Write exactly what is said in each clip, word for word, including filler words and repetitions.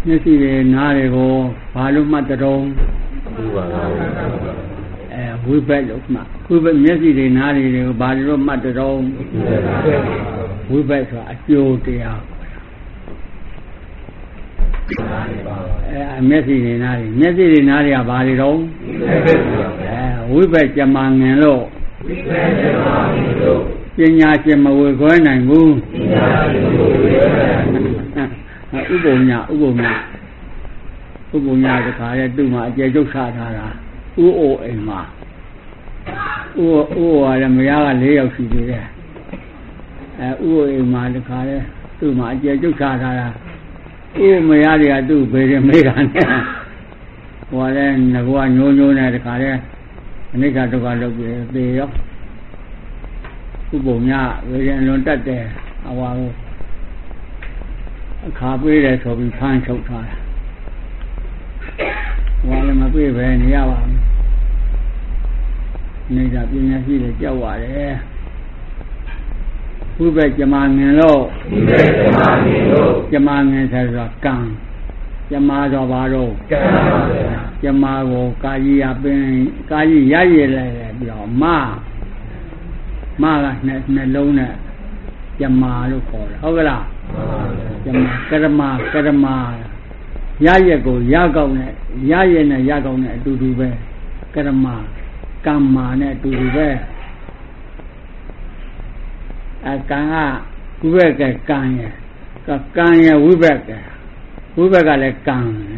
မျက်စိတွေနားတွေကိုဘာလို့မှတ်တုံးအဲဝိဘက်လို့မှဝိဘက်မျက်စိတွေနားတွေကိုဘာလို့မှတ်တုံးဝိဘက်ဆိုတာအကျိုးတရားအဲမျက်စိတွေနားတွေမျက်စိတွေနားတွေကဘာတွေတုံးအဲဝိဘက်ကြမှာငင်လို့ဝိဘက်ကြမှာငင်လို့ပညာရှင်မဝေခွဲနိုင်ဘူးပညာရှင်မဝေခွဲနိုင်ဘူးဥပုံညာဥပုံညာဥပုံညာတခါလဲသူ့မှာအကျယ်ကျုပ်ချထားတာဥအိုအိမ်မှာဥဥအိုကလည်းမယားက၄ယောက်ရှိသေးတယ်အဲဥအိုအိမ်မှာတခါလဲသူ့မှာအကျယ်ကျုပ်ချထားတာဥမယားတွေကသူ့ဘေးရင်မေးတာနဲ့ဟိုကလည်းငကွာညိုးညိုးနဲ့တခါလဲအနိစ္စဒုက္ခလုပ်ပြီးသေရောဥပုံညာဝေရင်လွန်တတ်တယ်အဝါကိုအခါပေးတယ်ဆိုပြီးဖမ်းချုပ်ထားတာဟောလည်းမပေးပဲနေရပါဘူးနေတာပညာရှိတယ်ကြောက်ရတယ်ဝိဘက်ကြမှာငင်လို့ဝိဘက်ကြမှာငင်လို့ကြမှာငင်ဆိုတော့ကံကြမှာတော့ဘာလို့ကံပါဗျာကြမှာကိုကာကြီးရပင်ကာကြီးရရလဲပြီးတော့မမကနှစ်နှလုံးနဲ့ကြမှာလို့ခေါ်တယ်ဟုတ်ကလားကြမှာကရမကရမရရက်ကိုရကောင်းနဲ့ရရက်နဲ့ရကောင်းနဲ့အတူတူပဲကရမကမ္မာနဲ့အတူတူပဲအကံကဝိဘက်ကကံရကကံရဝိဘက်ကဝိဘက်ကလည်းကံ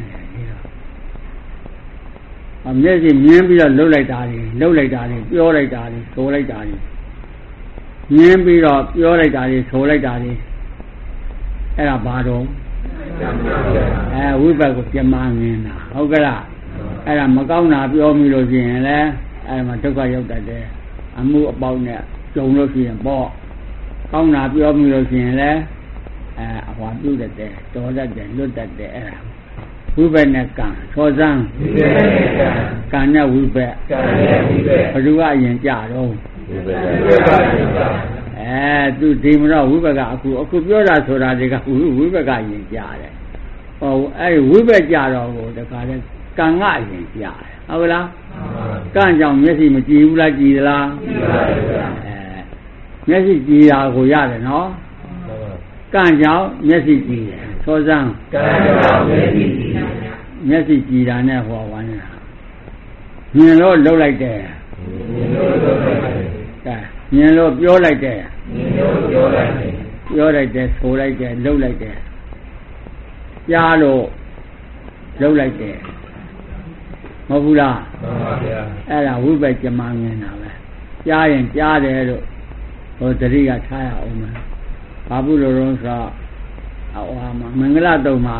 အမျက်စိမြင်ပြီးတော့လှုပ်လိုက်တာတွေလှုပ်လိုက်တာတွေပြောလိုက်တာတွေဆိုလိုက်တာတွေမြင်ပြီးတော့ပြောလိုက်တာတွေဆိုလိုက်တာတွေအဲ့ဒါဘာတော့အဲဝိဘက်ကိုပြမငင်တာဟုတ်ကလားအဲ့ဒါမကောင်းတာပြောမိလို့ရှိရင်လည်းအဲ့မှာဒုက္ခရောက်တတ်တယ်အမှုအပေါင်းနဲ့ကြုံလို့ရှိရင်ပေါ့ကောင်းတာပြောမိလို့ရှိရင်လည်းအဲအဟွာပြုတ်တတ်တယ်တော်တတ်တယ်လွတ်တတ်တယ်အဲ့ဒါဝိဘက်နဲ့ကံသောစံဝိဘက်နဲ့ကံကံနဲ့ဝိဘက်ကံနဲ့ဝိဘက်ဘယ်သူကအရင်ကြတော့ဝိဘက်ကဝိဘက်ကရင်ကြအဲသူဒီမတော့ဝိဘက်ကအခုအခုပြောတာဆိုတာတွေကဝိဘက်ကရင်ကြတယ်ဟောအဲ့ဝိဘက်ကြတော့ဟိုတခါလဲကံကအရင်ကြတယ်ဟုတ်လားကံကြောင့်မျက်စိမကြည့်ဘူးလားကြည်သလားကြည်ပါဗျာအဲမျက်စိကြည်တာကိုရတယ်နော်ကံကြောင့်မျက်စိကြည်တယ်သောစံကံကြောင့်မျက်စိကြည်တယ်မျက်စိကြည်တာနဲ့ဟောဝမ်းနေတာမြင်လို့လှုပ်လိုက်တယ်မြင်လို့လှုပ်လိုက်တယ်မြင်လို့ပြောလိုက်တယ်မြင်လို့ပြောလိုက်တယ်ပြောလိုက်တယ်ဆိုလိုက်တယ်လှုပ်လိုက်တယ်ကြားလို့လှုပ်လိုက်တယ်မဟုတ်ဘူးလားမှန်ပါဗျာအဲ့ဒါဝိဘက်ကြမှာငင်တာပဲကြားရင်ကြားတယ်လို့ဟိုတတိကထားရအောင်မယ်ဘာဘူးလို့တော့ဆိုအဝါမှာမင်္ဂလာတုံမှာ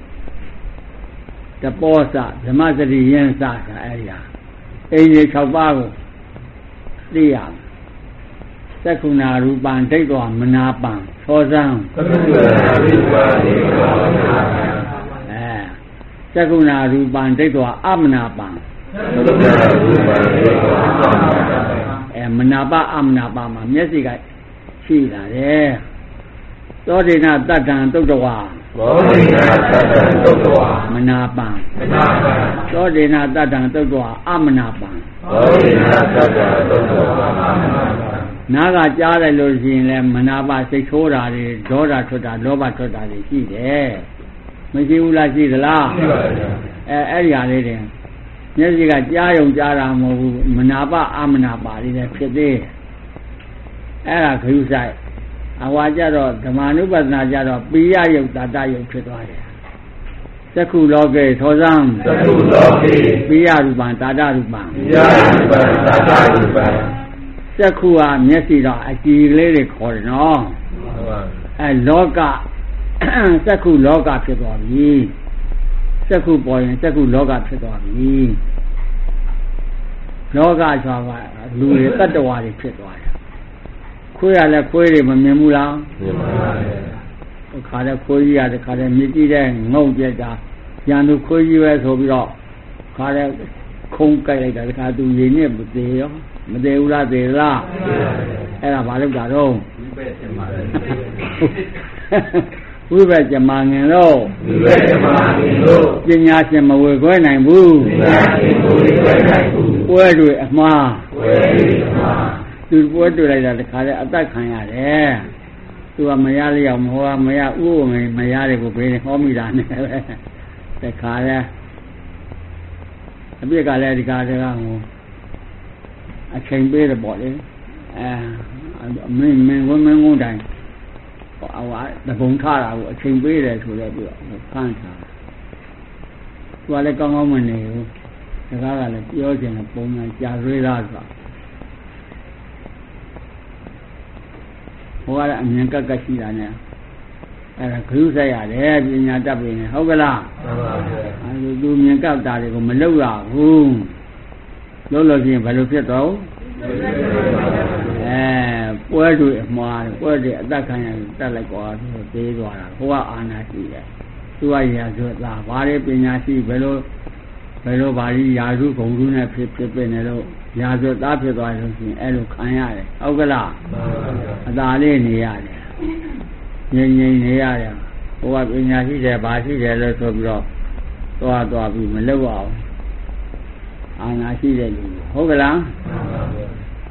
တပောစဓမ္မစရိယင်းစတာအဲ့ဒီဟာအိမ်ကြီး၆ပါးကိုသိရမယ်သက္ခုနာရူပံဒိဋ္ဌောမနာပံသောစံသက္ခုနာရူပံဒိဋ္ဌောမနာပံအဲသက္ခုနာရူပံဒိဋ္ဌောအမနာပံသက္ခုနာရူပံဒိဋ္ဌောအမနာပံအဲမနာပအမနာပမှာမျက်စိကရှိလာတယ်သောဒိနာတတ္တံသုတ္တဝါသောဒိနာတတ္တံသုတ္တဝါမနာပံမနာပံသောဒိနာတတ္တံသုတ္တဝါအမနာပံသောဒိနာတတ္တံသုတ္တဝါအမနာပံနာကကြားလိုက်လို့ရှိရင်လည်းမနာပစိတ်ဆိုးတာတွေဒေါသထွက်တာလောဘထွက်တာတွေရှိတယ်မရှိဘူးလားရှိသလားရှိပါဗျာအဲအဲ့ဒီဟာလေးတွေမျက်စိကကြားယုံကြားတာမဟုတ်ဘူးမနာပအမနာပလေးလည်းဖြစ်သေးအဲ့ဒါခရုဆိုင်အဝါကြတော့ဓမ္မ ानु ပဒနာကြတော့ပိယယုတ်တာတယုတ်ဖြစ်သွားတယ်သက္ခုလောကေသောစံသက္ခုလောကေပိယရူပံတာတရူပံပိယရူပံတာတရူပံသက္ခုဟာမျက်စိတော့အကြည်ကလေးတွေခေါ်တယ်နော်ဟုတ်ပါအဲလောကသက္ခုလောကဖြစ်သွားပြီသက္ခုပေါ်ရင်သက္ခုလောကဖြစ်သွားပြီလောကဆိုတာကလူတွေတတ္တဝါတွေဖြစ်သွားတယ်ခွေးရလဲခွေးတွေမမြင်ဘူးလားမြင်ပါဘူးခါလဲခွေးကြီးရတယ်ခါလဲမြည်ကြည့်တဲ့ငုံပြက်တာရန်သူခွေးကြီးပဲဆိုပြီးတော့ခါလဲခုံးကြိုက်လိုက်တာတခါသူရည်နဲ့မသေးရောမသေးဘူးလားသေးလားအဲ့ဒါဘာလို့ကြတော့ဝိပက်တင်ပါလေဝိဘက်ဇမငင်လို့ဝိဘက်ဇမငင်လို့ပညာရှင်မဝေခွဲနိုင်ဘူးပညာရှင်မဝေခွဲနိုင်ဘူးပွဲတွေအမှားပွဲတွေအမှားသူပွဲတွေ့လိုက်တာတခါလဲအသက်ခံရတယ်သူကမရလျောက်မဟောမရဥပမေမရတယ်ကိုဘေးဟောမိတာနဲ့ပဲတခါလဲအပြစ်ကလည်းဒီကားတကားဟိုအချိန်ပေးတယ်ပေါ့လေအဲမင်းမင်းဝင်းမင်းကုန်းတိုင်းဟိုတပုံထတာကိုအချိန်ပေးတယ်ဆိုတော့ပြီးတော့ဖမ်းထားသူကလည်းကောင်းကောင်းမနေဘူးတကားကလည်းပြောချင်တယ်ပုံမှန်ကြာရွေးလားဆိုတာဟိုကလည်းအမြင်ကက်ကက်ရှိတာနဲ့အဲ့ဒါခရုစိုက်ရတယ်ပညာတတ်ပြီနဲ့ဟုတ်ကလားမှန်ပါဗျာအဲ့လိုသူမြင်ကက်တာတွေကိုမလုပ်ရဘူးလုပ်လို့ရှိရင်ဘယ်လိုဖြစ်တော့အဲပွဲတွေအမှားပွဲတွေအသက်ခံရတတ်လိုက်ကွာသူသေးသွားတာဟိုကအာနာရှိတယ်သူကရာဇဝတ်သားဘာတွေပညာရှိဘယ်လိုဘယ်လိုဘာကြီးရာဇုဂုံလူနဲ့ဖြစ်ဖြစ်ပြနေလို့ရာဇဝတ်သားဖြစ်သွားလို့ရှိရင်အဲ့လိုခံရတယ်ဟုတ်ကလားမှန်ပါဗျာအသာလေးနေရတယ်ငြိမ်ငြိမ်နေရတယ်ဟိုကပညာရှိတယ်ဘာရှိတယ်လို့ဆိုပြီးတော့သွားသွားပြီးမလုပ်အောင်အာနာရှိတဲ့လူဟုတ်ကလားမှန်ပါဗျာ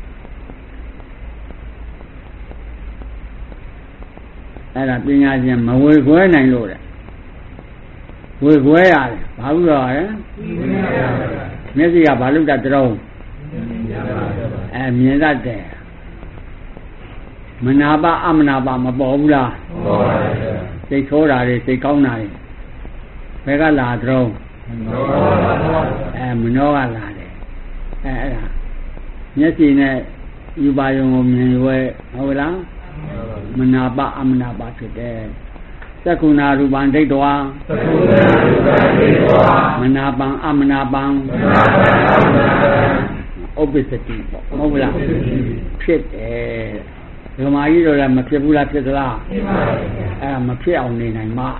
အဲ့ဒါပညာရှင်မဝေခွဲနိုင်လို့တဲ့ဝေခွဲရတယ်ဘာလို့လဲမျက်စိကဘာလို့တတ်တုံးအဲမြင်တတ်တယ်မနာပါအမနာပါမပေါ်ဘူးလားပေါ်ပါဗျာစိတ်ဆိုးတာတွေစိတ်ကောင်းတာတွေဘယ်ကလာတုံးအဲမနှောကလာတယ်အဲအဲ့ဒါမျက်စိနဲ့ယူပါယုံကိုမြင်ရွယ်ဟုတ်လားမနာပါအမနာပါဖြစ်တယ်သက္ကုဏရူပံဒိဋ္ဌဝါသက္ကုဏရူပံဒိဋ္ဌဝါမနာပံအမနာပံမနာပံအမနာပံဥပ္ပစ္စတိပေါ့မဟုတ်လားဖြစ်တယ်ဓမ္မကြီးတို့လည်းမဖြစ်ဘူးလားဖြစ်သလားဖြစ်ပါဘူးအဲ့ဒါမဖြစ်အောင်နေနိုင်မှ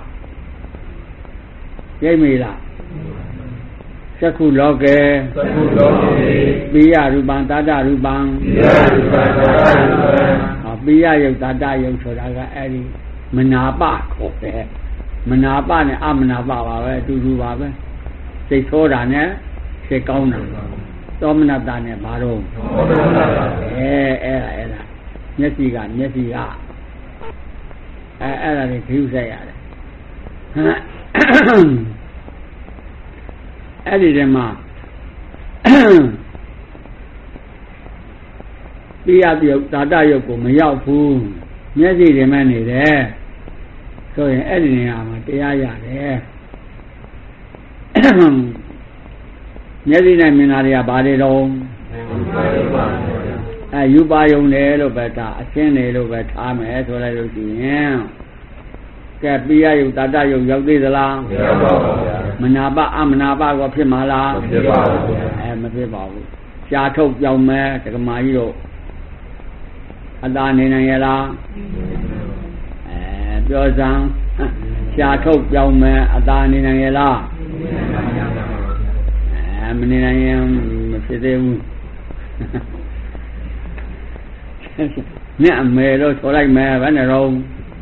ရိပ်မိလားသက္ကုလောကေသက္ကုလောကေပိယရူပံသာတရူပံပိယရူပံသာတရူပံဟောပိယယုတ်သာတယုတ်ဆိုတာကအဲ့ဒီမနာပခေါ်တယ်မနာပနဲ့အမနာပပါပဲအတူတူပါပဲစိတ်ဆိုးတာနဲ့စိတ်ကောင်းတာသောမနတာနဲ့ဘာတော့အဲအဲ့ဒါအဲ့ဒါမျက်စိကမျက်စိကအဲအဲ့ဒါတွေခရုစိုက်ရတယ်အဲ့ဒီတည်းမှာပိယပြုတ်သာတယုတ်ကိုမရောက်ဘူးမျက်စိတွေမဲ့နေတယ်ဆိုရင်အဲ့ဒီနေရာမှာတရားရတယ်မျက်စိနဲ့မြင်တာတွေကဘာတွေတော့အဲယူပါယုံတယ်လို့ပဲဒါအရှင်းတယ်လို့ပဲထားမယ်ဆိုလိုက်လို့ရှိရင်ကဲပိယယုတ်တတယုတ်ရောက်သေးသလားမရောက်ပါဘူးဗျာမနာပအမနာပကောဖြစ်မှာလားမဖြစ်ပါဘူးအဲမဖြစ်ပါဘူးရှားထုတ်ပြောင်းမယ်တက္ကမကြီးတို့အသာနေနိုင်ရလားအဲပြောစမ်းရှားထုတ်ပြောင်းမယ်အသာနေနိုင်ရလားအဲမနေနိုင်ရင်မဖြစ်သေးဘူးနဲ့အမေလို့ဆိုလိုက်မယ်ဘယ်နဲ့တော့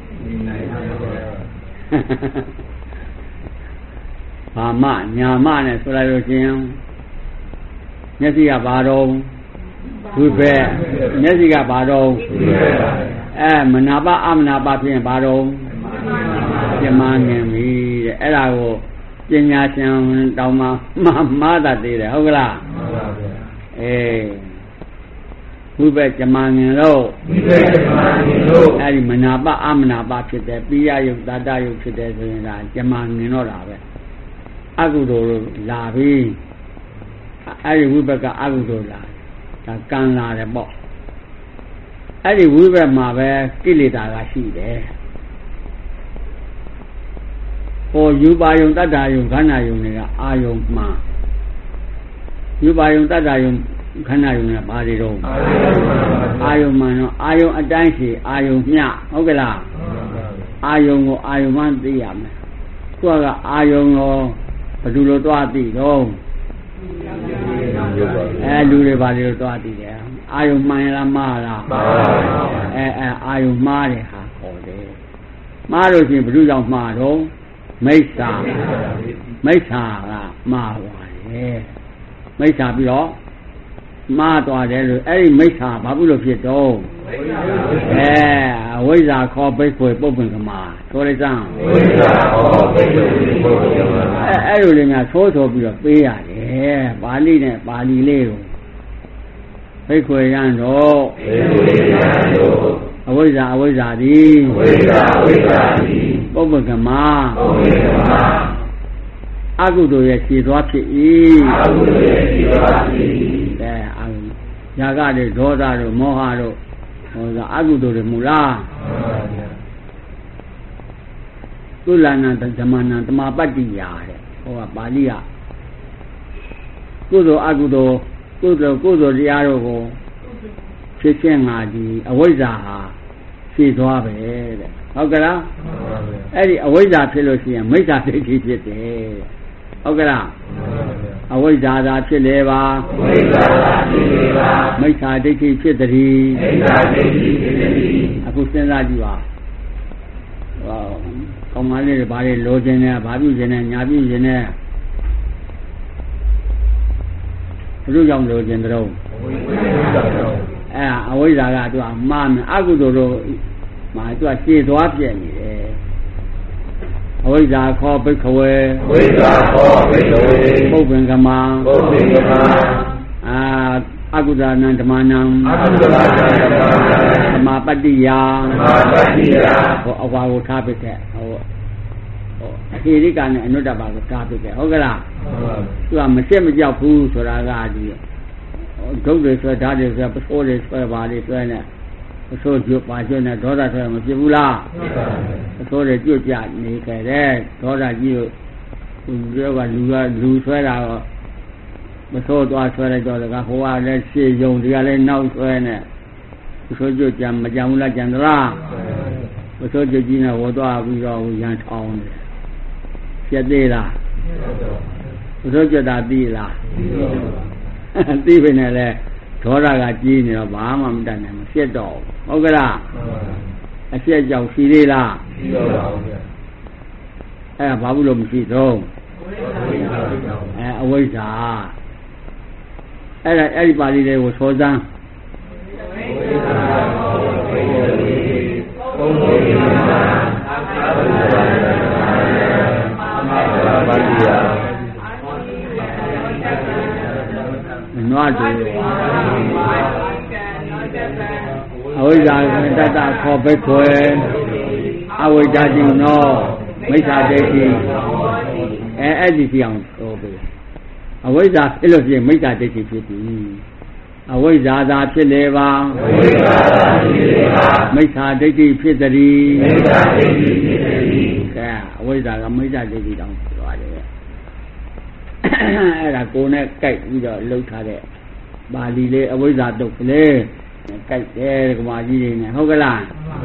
ဘာမညာမနဲ့ဆိုလိုက်လို့ချင်းမျက်စိကဘာတော့ဝိဘက်မျက်စိကဘာတော့အဲမနာပအမနာပဖြစ်ရင်ဘာတော့ပြမငင်ပြီတဲ့အဲ့ဒါကိုပညာရှင်တောင်းမှမမသာသေးတယ်ဟုတ်ကလားမှန်ပါဗျာအေးဝိဘက်ဇမငင်လို့ဝိဘက်ဇမငင်လို့အဲ့ဒီမနာပအမနာပဖြစ်တယ်ပိယယုတ်တတယုတ်ဖြစ်တယ်ဆိုရင်ဒါဇမငင်တော့တာပဲအကုသိုလ်လာပြီအဲ့ဒီဝိဘက်ကအကုသိုလ်လာဒါကံလာတယ်ပေါ့အဲ့ဒီဝိဘက်မှာပဲကိလေသာကရှိတယ်ဟိုယူပါယုံတတ္တယုံခန္ဓာယုံတွေကအာယုံမှယူပါယုံတတ္တယုံခန္ဓာယုံကဘာတွေတော့အာယုံမှန်တော့အာယုံအတိုင်းရှိအာယုံမျှဟုတ်ကလားအာယုံကိုအာယုံမှသိရမယ်ကိုကအာယုံရောဘယ်သူလိုသွားသိတော့အဲလူတွေဘာတွေလိုသွားသိတယ်အာယုံမှန်လားမှားလားမှားပါဘူးအဲအဲအာယုံမှားတယ်ဟာခေါ်တယ်မှားလို့ရှိရင်ဘုရားကြောင့်မှားတော့မိစ္ဆာမိစ္ဆာကမှားပါတယ်မိစ္ဆာပြီးတော့မှားသွားတယ်လို့အဲ့ဒီမိစ္ဆာဘာဖြစ်လို့ဖြစ်တော့အဲအဝိဇ္ဇာခေါ်ပိတ်ခွေပုပ္ပင်ကမာဆိုလိုက်စမ်းဝိဇ္ဇာခေါ်ပိတ်ခွေပုပ္ပင်ကမာအဲအဲ့လိုလေးများသိုးသိုးပြီးတော့ပေးရတယ်ပါဠိနဲ့ပါဠိလေးကိုပိတ်ခွေရန်တော့ပိတ်ခွေရန်တော့အဝိဇ္ဇာအဝိဇ္ဇာသည်ဝိဇ္ဇာအဝိဇ္ဇာသည်ပုပ္ပင်ကမာပုပ္ပင်ကမာအကုသိုလ်ရဲ့ခြေသွားဖြစ်၏အကုသိုလ်ရဲ့ခြေသွားဖြစ်၏အဲအာယာကတွေဒေါသတို့မောဟတို့ဟောသာအကုသိုလ်တွေမူလားမှန်ပါဗျာကုလနာဓမ္မနာတမပတ္တိယာတဲ့ဟောကပါဠိကကုသိုလ်အကုသိုလ်ကုသိုလ်ကုသိုလ်တရားတို့ကိုဖြစ်ခြင်းငါဒီအဝိဇ္ဇာဟာဖြည့်သွားပဲတဲ့ဟုတ်ကလားမှန်ပါဗျာအဲ့ဒီအဝိဇ္ဇာဖြစ်လို့ရှိရင်မိစ္ဆာဒိဋ္ဌိဖြစ်တယ်ဟုတ်ကလားအဝိဇ္ဇာသာဖြစ်လေပါဝိဇ္ဇာသာဖြစ်လေပါမိစ္ဆာဒိဋ္ဌိဖြစ်သည်မိစ္ဆာဒိဋ္ဌိဖြစ်သည်အခုစဉ်းစားကြည့်ပါဟောကောင်းမလေးတွေဘာတွေလိုချင်လဲဘာပြုချင်လဲညာပြုချင်လဲဘုရားကြောင့်လိုချင်တဲ့တော့အဲအဝိဇ္ဇာကသူကမှားမယ်အကုသိုလ်တို့မှာသူကရှည်သွားပြည့်နေတယ်အဝိဇ္ဇာခေါ်ဘိက္ခဝေဝိဇ္ဇာခေါ်ဘိက္ခဝေပုပ္ပင်ကမံပုပ္ပင်ကမံအာအကုသနံဓမ္မနံအကုသနံဓမ္မနံဓမ္မပတ္တိယဓမ္မပတ္တိယဟောအဝါကိုထားပစ်တဲ့ဟောဟောအဟိရိကနဲ့အနုတ္တပါကိုထားပစ်တဲ့ဟုတ်ကလားဟုတ်ပါဘူးသူကမရှက်မကြောက်ဘူးဆိုတာကဒီဒုက္ခတွေဆွဲဓာတ်တွေဆွဲပစိုးတွေဆွဲပါလေဆွဲနေအဆိုးကြွပါကျွနဲ့ဒေါသဆွဲမဖြစ်ဘူးလားအဆိုးတွေကြွကြနေခဲ့တယ်ဒေါသကြီးကိုပြောကလူကလူဆွဲတာတော့မဆိုးသွားဆွဲလိုက်တော့ကဟိုကလည်းရှေ့ယုံဒီကလည်းနောက်ဆွဲနေအဆိုးကြွကြမကြဘူးလားကြံသလားမဆိုးကြွကြီးနဲ့ဝေသွားပြီးတော့ရန်ထောင်းတယ်ပြည့်သေးလားမဆိုးကြွတာပြီးလားသိပြီနဲ့လေဒေါသကကြီးနေတော့ဘာမှမတတ်နိုင်ဘူးဖြစ်တော့ဟုတ်ကလားအဖြစ်ကြောင့်ရှိသေးလားရှိတော့ပါဘူးဗျအဲ့ဒါဘာဘူးလို့မရှိတော့အဲအဝိဇ္ဇာအဲ့ဒါအဲ့ဒီပါဠိလေးကိုသောစမ်းနွားတူအဝိဇ္ဇာတတ္တခေါ်ဘိက္ခွေအဝိဇ္ဇာတိနောမိစ္ဆာဒိဋ္ဌိအဲအဲ့ဒီပြောင်းဆိုပြီးအဝိဇ္ဇာဖြစ်လို့ရှိရင်မိစ္ဆာဒိဋ္ဌိဖြစ်ပြီအဝိဇ္ဇာသာဖြစ်လေပါအဝိဇ္ဇာသာဖြစ်လေပါမိစ္ဆာဒိဋ္ဌိဖြစ်သည်မိစ္ဆာဒိဋ္ဌိဖြစ်သည်ကဲအဝိဇ္ဇာကမိစ္ဆာဒိဋ္ဌိတောင်ဖြစ်သွားတယ်အဲ့ဒါကိုယ်နဲ့ကြိုက်ပြီးတော့လှုပ်ထားတဲ့ပါဠိလေးအဝိဇ္ဇာတုတ်ကလေးကြိုက်တယ်ကမာကြီးတွေနဲ့ဟုတ်ကလား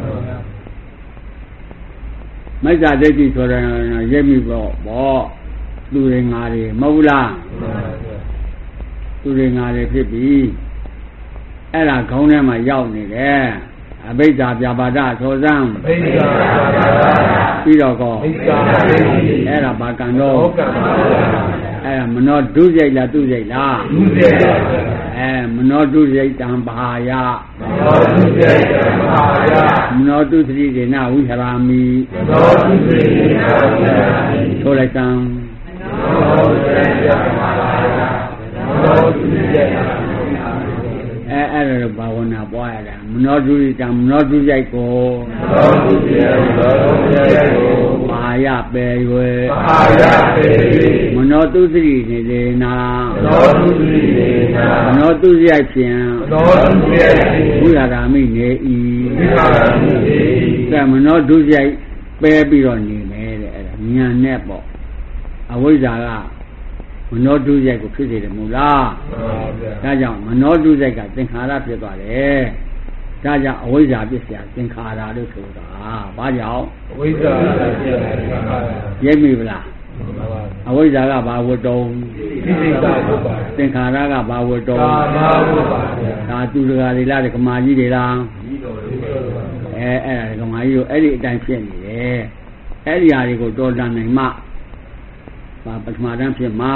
မိစ္ဆာဒိဋ္ဌိဆိုတော့ရိပ်မိပေါ့ပေါ့သူတွေငါတွေမဟုတ်လားသူတွေငါတွေဖြစ်ပြီအဲ့ဒါခေါင်းထဲမှာရောက်နေတယ်အဘိဓါပြပါဒသောစံအဘိဓါပြပါဒပြီးတော့ကောမိစ္ဆာဒိဋ္ဌိအဲ့ဒါဘာကံတော့ဟုတ်ကံပါအဲ့ဒါမနောဒုစိတ်လားသူစိတ်လားဒုစိတ်ပါအဲမနောဒုစိတ်တံဘာယမနောဒုစိတ်တံဘာယမနောဒုသတိဒေနဝိဟရာမိမနောဒုသတိဒေနဝိဟရာမိဆိုလိုက်စံမနောဒုစိတ်တံဘာယမနောဒုစိတ်တံအဲအဲ့ဒါဘာဝနာပွားရတာမနောဒုစိတ်တံမနောဒုစိတ်ကိုမနောဒုစိတ်မနောဒုစိတ်ကိုဘာယပယ်၍ဘာယပယ်၍မနောတုသတိနေလေနာမနောတုသတိနေနာမနောတုစိတ်ဖြင့်မနောတုစိတ်ဖြင့်ဘုရားဓမ္မိနေ၏ဘုရားဓမ္မိနေ၏ကဲမနောတုစိတ်ပယ်ပြီးတော့နေမယ်တဲ့အဲ့ဒါဉာဏ်နဲ့ပေါ့အဝိဇ္ဇာကမနောတုစိတ်ကိုဖြစ်စေတယ်မို့လားမှန်ပါဗျာဒါကြောင့်မနောတုစိတ်ကသင်္ခါရဖြစ်သွားတယ်ဒါကြောင့်အဝိဇ္ဇာပြစ်စရာသင်္ခါရလို့ဆိုတာဘာကြောင့်အဝိဇ္ဇာပြစ်စရာသင်္ခါရရိပ်မိဗလားအဝိဇ္ဇာကဘာဝတ္တုံသင်္ခါရကဘာဝတ္တုံဒါသူတကာတွေလားဓမ္မကြီးတွေလားအဲအဲ့ဒါဓမ္မကြီးတို့အဲ့ဒီအတိုင်းဖြစ်နေတယ်အဲ့ဒီဟာတွေကိုတော်တန်နိုင်မှဘာပထမတန်းဖြစ်မှာ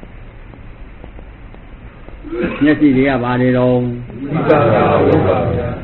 မျက်စိတွေကဘာတွေတော့ဝိပါကဝိပါဗျာ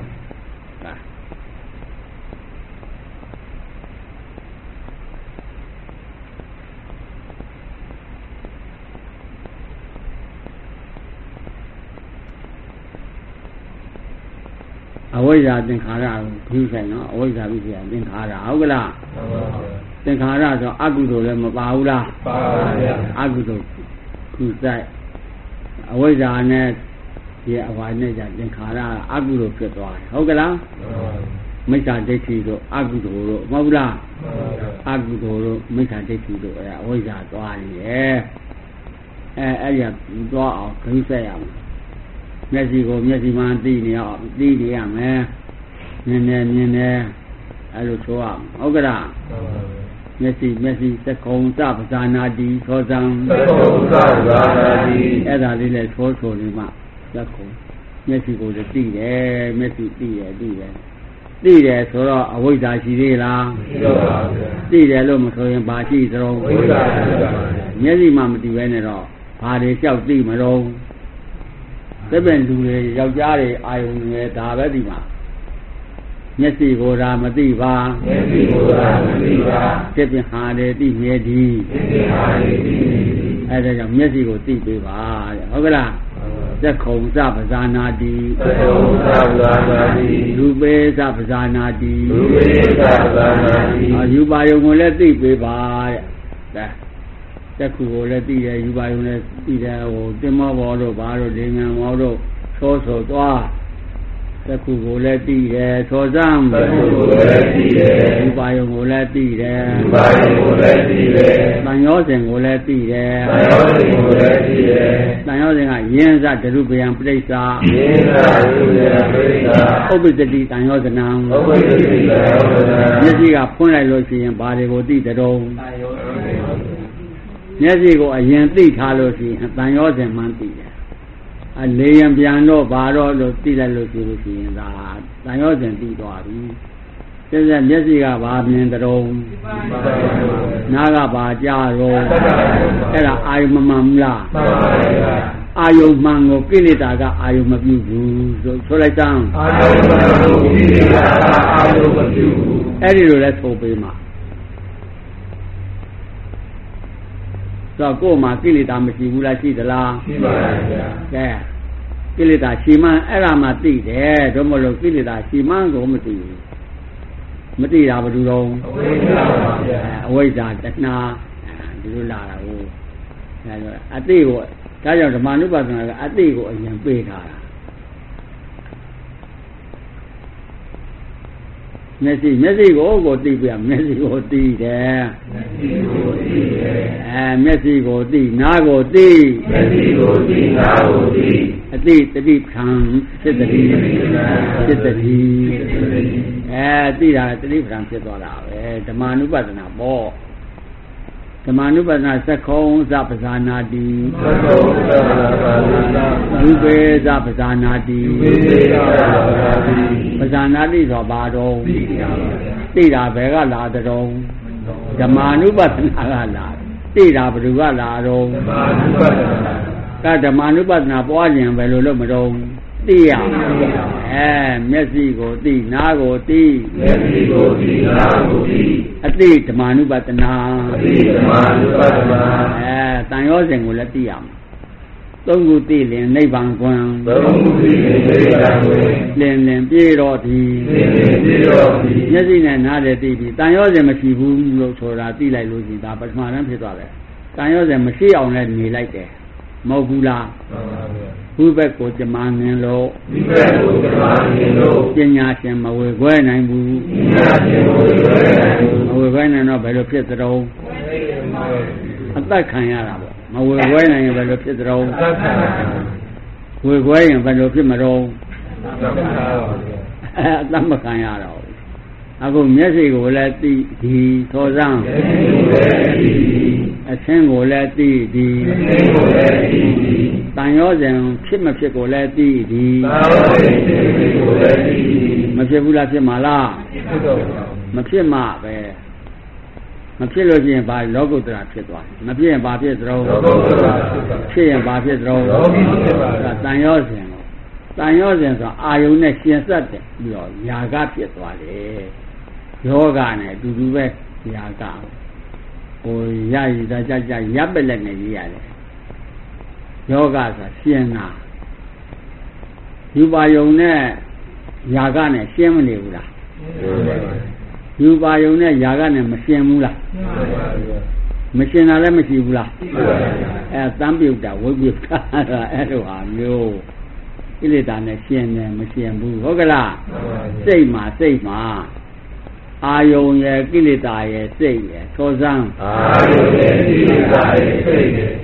အဝိဇ္ဇာသင်္ခါရကိုပြုဆိုင်နော်အဝိဇ္ဇာပြုဆိုင်သင်္ခါရဟုတ်ကလားသင်္ခါရဆိုအကုသိုလ်လည်းမပါဘူးလားပါပါဗျာအကုသိုလ်ပြုဆိုင်အဝိဇ္ဇာနဲ့ဒီအဝါနဲ့ကြသင်္ခါရအကုသိုလ်ဖြစ်သွားတယ်ဟုတ်ကလားမိစ္ဆာဒိဋ္ဌိတို့အကုသိုလ်တို့မဟုတ်ဘူးလားအကုသိုလ်တို့မိစ္ဆာဒိဋ္ဌိတို့အဲအဝိဇ္ဇာသွားနေတယ်အဲအဲ့ဒီကသွားအောင်ပြုဆိုင်ရမယ်မျက်စိကိုမျက်စိမှသိနေအောင်သိနေရမယ်မြင်နေမြင်နေအဲ့လိုဆိုအောင်ဟုတ်ကလားမျက်စိမျက်စိသက္ကုံသပဇာနာတိသောဇံသက္ကုံသပဇာနာတိအဲ့ဒါလေးလည်းသောဆိုနေမှသက္ကုံမျက်စိကိုလည်းသိတယ်မျက်စိသိတယ်သိတယ်သိတယ်ဆိုတော့အဝိဇ္ဇာရှိသေးလားရှိပါပါဗျာသိတယ်လို့မဆိုရင်ဘာရှိသလုံးဝိဇ္ဇာရှိပါပါမျက်စိမှမသိဘဲနဲ့တော့ဘာတွေလျှောက်သိမလို့သစ်ပင်လူတွေယောက်ျားတွေအာယုန်တွေဒါပဲဒီမှာမျက်စိကိုသာမသိပါမျက်စိကိုသာမသိပါသစ်ပင်ဟာတွေသိမြဲဒီသစ်ပင်ဟာတွေသိမြဲဒီအဲဒါကြောင့်မျက်စိကိုသိပေးပါတဲ့ဟုတ်ကလားသက္ခုံသပဇာနာတိသက္ခုံသပဇာနာတိလူပေသပဇာနာတိလူပေသပဇာနာတိအာယူပါယုံကိုလည်းသိပေးပါတဲ့တက္ခုကိုလည်းသိတယ်ယူပါယုံလည်းသိတယ်ဟိုတင်မောဘောတို့ဘာတို့လေငံဘောတို့သောဆိုသွားတက္ခုကိုလည်းသိတယ်သောစံတက္ခုကိုလည်းသိတယ်ယူပါယုံကိုလည်းသိတယ်ယူပါယုံကိုလည်းသိတယ်တန်ရောစဉ်ကိုလည်းသိတယ်တန်ရောစဉ်ကိုလည်းသိတယ်တန်ရောစဉ်ကယင်းစဒရုပယံပဋိစ္ဆာယင်းစဒရုပယံပဋိစ္ဆာဥပ္ပတတိတန်ရောဇနံဥပ္ပတတိတန်ရောဇနံမျက်စိကဖွင့်လိုက်လို့ရှိရင်ဘာတွေကိုသိတဲ့တုံးတန်ရောမျက်စိကိုအရင်သိထားလို့ရှိရင်တန်ရောစဉ်မှန်းသိတယ်အလေယံပြန်တော့ဘာတော့လို့သိလိုက်လို့ရှိလို့ရှိရင်ဒါတန်ရောစဉ်သိသွားပြီကျက်မျက်စိကဘာမြင်တုံးနားကဘာကြားတော့အဲ့ဒါအာယုမမှန်ဘူးလားမှန်ပါဗျာအာယုမှန်ကိုကိလေသာကအာယုမပြုဘူးဆိုဆိုလိုက်တမ်းအာယုမှန်ကိုကိလေသာကအာယုမပြုဘူးအဲ့ဒီလိုလဲဆိုပေးမှာတော့ကိုယ်မှာကိလေသာမရှိဘူးလားရှိသလားရှိပါရဲ့ဗျာကဲကိလေသာရှိမှအဲ့ဒါမှသိတယ်တို့မလို့ကိလေသာရှိမှကိုမသိဘူးမသိတာဘယ်လိုလဲအဝိဇ္ဇာပါဗျာအဝိဇ္ဇာတဏှာဒီလိုလာတာကိုဒါကြောင့်အတိကိုဒါကြောင့်ဓမ္မနုပါဒနာကအတိကိုအရင်ပေးထားတာမျက်စိမျက်စိကိုကိုသိပြမျက်စိကိုသိတယ်မျက်စိကိုသိတယ်အဲမျက်စိကိုသိနားကိုသိမျက်စိကိုသိနားကိုသိအတိတတိခံစိတ္တိစိတ္တိအဲသိတာတတိပ္ပံဖြစ်သွားတာပဲဓမ္မနုပါဒနာပေါ့ဓမ္မနုပါဒနာသက္ခုံသပဇာနာတိသက္ခုံသပဇာနာတိယူပေသပဇာနာတိယူပေသပဇာနာတိပဇာနာတိဆိုဘာတော့သိတာဘယ်ကလာတော့ဓမ္မနုပါဒနာကလာသိတာဘယ်သူကလာတော့ဓမ္မနုပါဒနာကဓမ္မနုပါဒနာပွားခြင်းပဲလို့လို့မတော့သိရအဲမျက်စိကိုသိနားကိုသိမျက်စိကိုသိနားကိုသိအတိဓမ္မနုပါဒနာအတိဓမ္မနုပါဒနာအဲတန်ရောစဉ်ကိုလည်းသိရမှာသုံးခုသိရင်နိဗ္ဗာန်ကွန်းသုံးခုသိရင်နိဗ္ဗာန်ကွန်းလင်းလင်းပြေတော့ဒီလင်းလင်းပြေတော့ဒီမျက်စိနဲ့နားလည်းသိပြီတန်ရောစဉ်မရှိဘူးလို့ဆိုတာသိလိုက်လို့ရှိရင်ဒါပထမတန်းဖြစ်သွားတယ်တန်ရောစဉ်မရှိအောင်လည်းနေလိုက်တယ်မဟုတ်ဘူးလားမှန်ပါဗျာဘုဘက်ကိုကြမှားနေလို့ဘုဘက်ကိုကြမှားနေလို့ပညာရှင်မဝေခွဲနိုင်ဘူးပညာရှင်မဝေခွဲနိုင်ဘူးမဝေခွဲနိုင်တော့ဘယ်လိုဖြစ်သတုံးအသက်ခံရတာပေါ့မဝေခွဲနိုင်ရင်ဘယ်လိုဖြစ်သတုံးအသက်ခံရတာဝေခွဲရင်ဘယ်လိုဖြစ်မတော့အသက်ခံရပါဘူးအဲအသက်မခံရတော့အခုမျက်စိကိုလည်းသိဒီသောစံမျက်စိကိုလည်းသိအဆင်းကိုလည်းသိဒီအဆင်းကိုလည်းသိဒီတန်ရောစဉ်ဖြစ်မဖြစ်ကိုလည်းသိဒီတန်ရောစဉ်ဖြစ်ကိုလည်းသိဒီမဖြစ်ဘူးလားဖြစ်မှာလားဖြစ်တော့မဖြစ်မှပဲမဖြစ်လို့ရှိရင်ဘာလောကုတ္တရာဖြစ်သွားတယ်မဖြစ်ရင်ဘာဖြစ်သလဲလောကုတ္တရာဖြစ်ရင်ဘာဖြစ်သလဲလောကီဖြစ်ပါဘူးတန်ရောစဉ်တန်ရောစဉ်ဆိုအာယုန်နဲ့ရှင်ဆက်တယ်ပြီးတော့ຢာကဖြစ်သွားတယ်ယောဂနဲ့အတူတူပဲຢာကဟိုရရည်သာကြကြရပ်ပလက်နဲ့ရေးရတယ်ယောဂဆိုရှင်နာယူပါယုံနဲ့ຢာကနဲ့ရှင်းမနေဘူးလားယူပါယုံနဲ့ຢာကနဲ့မရှင်းဘူးလားမရှင်းတာလည်းမရှိဘူးလားအဲတမ်းပြုတ်တာဝိပ္ပယအဲ့လိုဟာမျိုးကိလေသာနဲ့ရှင်းတယ်မရှင်းဘူးဟုတ်ကလားစိတ်မှာစိတ်မှာအာယုံရဲ့ကိလေသာရဲ့စိတ်ရဲ့သောစံအာယုံရဲ့ကိလေသာရဲ့စိတ်ရဲ့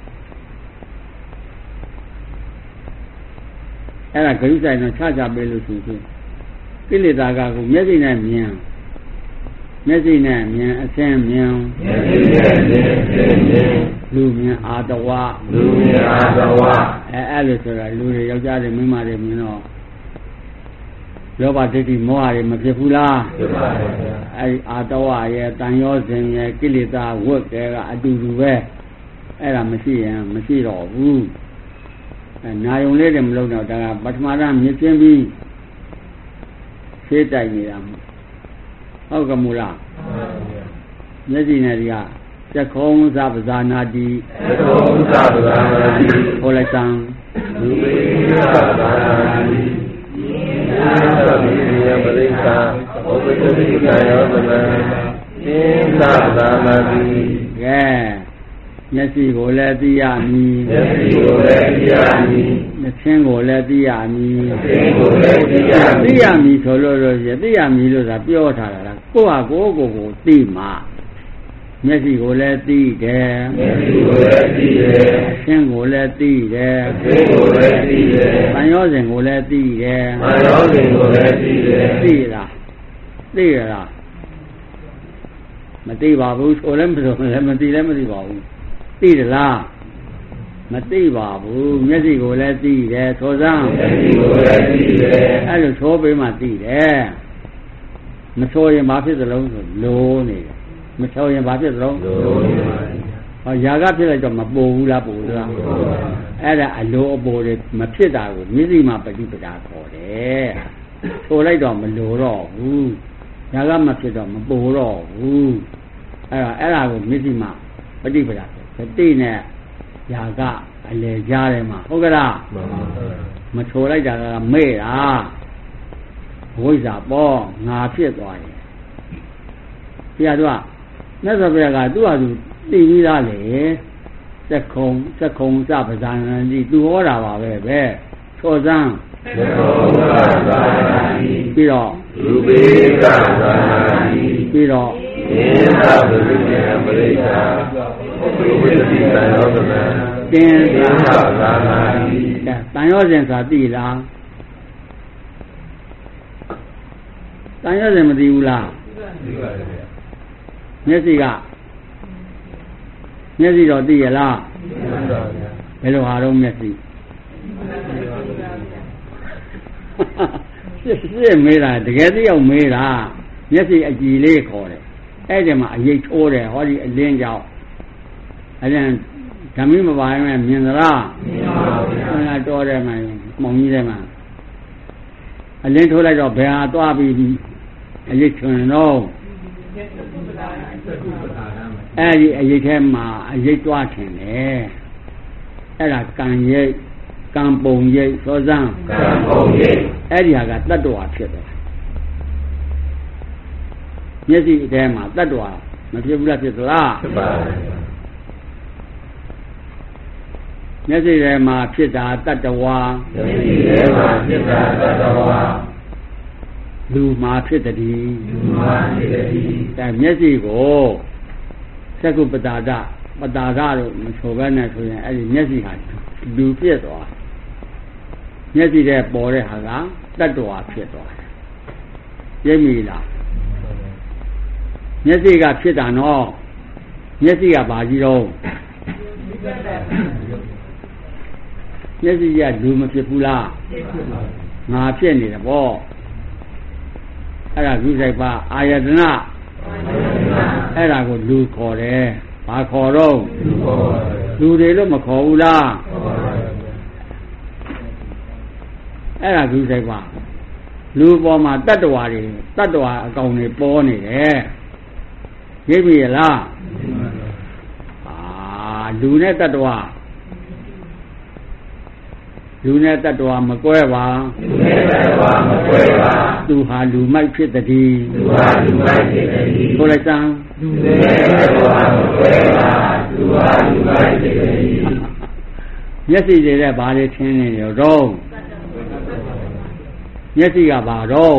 အဲ့ဒါဂရုစိုက်တော့ခြားခြားပေးလို့ရှိရင်ကိလေသာကကိုမျက်စိနဲ့မြင်မျက်စိနဲ့မြင်အဆင်းမြင်မျက်စိနဲ့မြင်အဆင်းမြင်လူမြင်အာတဝလူမြင်အာတဝအဲအဲ့လိုဆိုတာလူတွေယောက်ျားတွေမိန်းမတွေမြင်တော့လောဘဒိဋ္ဌိမောဟတွေမဖြစ်ဘူးလားဖြစ်ပါဘူးဗျာအဲဒီအာတဝရဲ့တန်ရောစဉ်ရဲ့ကိလေသာဝတ်တွေကအတူတူပဲအဲ့ဒါမရှိရင်မရှိတော့ဘူးအဲနာယုံလေးတွေမလုံးတော့ဒါကပထမရမြင်ချင်းပြီးရှေးတိုက်နေတာဟုတ်ကမူလားမှန်ပါဗျာမျက်စိနဲ့ဒီကသက္ခုံသပ္ပဇာနာတိသက္ခုံသပ္ပဇာနာတိဟောလိုက်စံလူပိသပ္ပဇာနာတိသဗ္ဗေယပရိစ္ဆာဩပတိတိကာယောသမံသင်္သပ္ပဇာနာတိကဲမျက်စိကိုလည်းသိရမည်မျက်စိကိုလည်းသိရမည်နှာခင်းကိုလည်းသိရမည်နှာခင်းကိုလည်းသိရမည်သိရမည်ဆိုလို့လို့ရသိရမည်လို့သာပြောထားတာလားကိုယ့်ဟာကိုယ်ကိုယ်ကိုသိမှမျက်စိကိုလည်းသိတယ်မျက်စိကိုလည်းသိတယ်နှာခင်းကိုလည်းသိတယ်နှာခင်းကိုလည်းသိတယ်ပန်ရောစဉ်ကိုလည်းသိတယ်ပန်ရောစဉ်ကိုလည်းသိတယ်သိလားသိရလားမသိပါဘူးဆိုလည်းမဆိုလည်းမသိလည်းမသိပါဘူးသိတယ်လားမသိပါဘူးမျက်စိကိုလည်းသိတယ်သောစံမျက်စိကိုလည်းသိတယ်အဲ့လိုသောပေးမှသိတယ်မသောရင်ဘာဖြစ်သလုံးဆိုလိုးနေတယ်မသောရင်ဘာဖြစ်သလုံးလိုးနေပါဟောຢာကဖြစ်လိုက်တော့မပူဘူးလားပူလားအဲ့ဒါအလိုအပေါ်တွေမဖြစ်တာကိုမျက်စိမှာပฏิပဒါခေါ်တယ်ဆိုလိုက်တော့မလိုတော့ဘူးຢာကမဖြစ်တော့မပူတော့ဘူးအဲ့ဒါအဲ့ဒါကိုမျက်စိမှာပฏิပဒါတိနဲ့ຢာကအလေကြားတယ်မှာဟုတ်ကလားမှန်ပါဘူးမချိုလိုက်တာကမဲ့တာဝိဇ္ဇာပေါ့ငါဖြစ်သွားတယ်ဘုရားတို့ကမြတ်စွာဘုရားကသူ့ဟာသူသိပြီးသားလေသက္ခုံသက္ခုံစပဇာနတိသူဟောတာပါပဲပဲချောစမ်းသက္ခုံစပဇာနတိပြီးတော့လူပိကပဇာနတိပြီးတော့သင်္သပရိစ္ဆေပရိစ္ဆာဝိသိတန်ရောသမံတင်သာသာနာတိတန်ရောစဉ်သာသိလားတန်ရောစဉ်မသိဘူးလားသိပါတယ်ဗျာမျက်စိကမျက်စိတော့သိရလားသိပါဗျာဘယ်လိုဟာတော့မျက်စိစစ်စစ်မေးတာတကယ်သိအောင်မေးတာမျက်စိအကြည်လေးခေါ်တယ်အဲ့ဒီမှာအရိပ်ထိုးတယ်ဟောဒီအလင်းကြောင့်အဲ့ဒါဓမ္မိမပါရင်မြင်သလားမြင်ပါဘူးဗျာအဲ့ဒါတော်တယ်မှမောင်ကြီးတယ်မှအလင်းထိုးလိုက်တော့ဘယ်ဟာသွားပြီးအရိပ်ထွင်တော့အဲ့ဒီအရိပ်ထဲမှာအရိပ်သွားထင်တယ်အဲ့ဒါကံရိပ်ကံပုံရိပ်သောစံကံပုံရိပ်အဲ့ဒီဟာကတတ္တဝါဖြစ်တယ်မျက်စိအထဲမှာတတ္တဝါမဖြစ်ဘူးလားဖြစ်သလားဖြစ်ပါဘူးမျက်စိထဲမှာဖြစ်တာတတ္တဝါမျက်စိထဲမှာဖြစ်တာတတ္တဝါလူမှာဖြစ်တည်းလူမှာဖြစ်တည်းဒါမျက်စိကိုသက္ကုပတာဒပတာဒလို့မဆိုဘဲနဲ့ဆိုရင်အဲ့ဒီမျက်စိဟာလူဖြစ်သွားမျက်စိထဲပေါ်တဲ့ဟာကတတ္တဝါဖြစ်သွားတယ်သိပြီလားမျက်စိကဖြစ်တာနော်မျက်စိကဘာကြီးတော့မျက်စိကလူမဖြစ်ဘူးလားငါဖြစ်နေတယ်ပေါ့အဲ့ဒါကုစိတ်ပါအာယတနာအဲ့ဒါကိုလူခေါ်တယ်ဘာခေါ်တော့လူတွေလို့မခေါ်ဘူးလားအဲ့ဒါကုစိတ်ပါလူပေါ်မှာတတ္တဝါတွေတတ္တဝါအကောင်တွေပေါ်နေတယ်ရိပ်ပြီလားအာလူနဲ့တတ္တဝါလူနဲ့တတ္တဝါမကွဲပါလူနဲ့တတ္တဝါမကွဲပါသူဟာလူမိုက်ဖြစ်တည်းသူဟာလူမိုက်ဖြစ်တည်းဆိုလိုက်စမ်းလူနဲ့တတ္တဝါမကွဲပါသူဟာလူမိုက်ဖြစ်တည်းမျက်စိတွေနဲ့ဘာတွေထင်းနေရောတော့မျက်စိကဘာတော့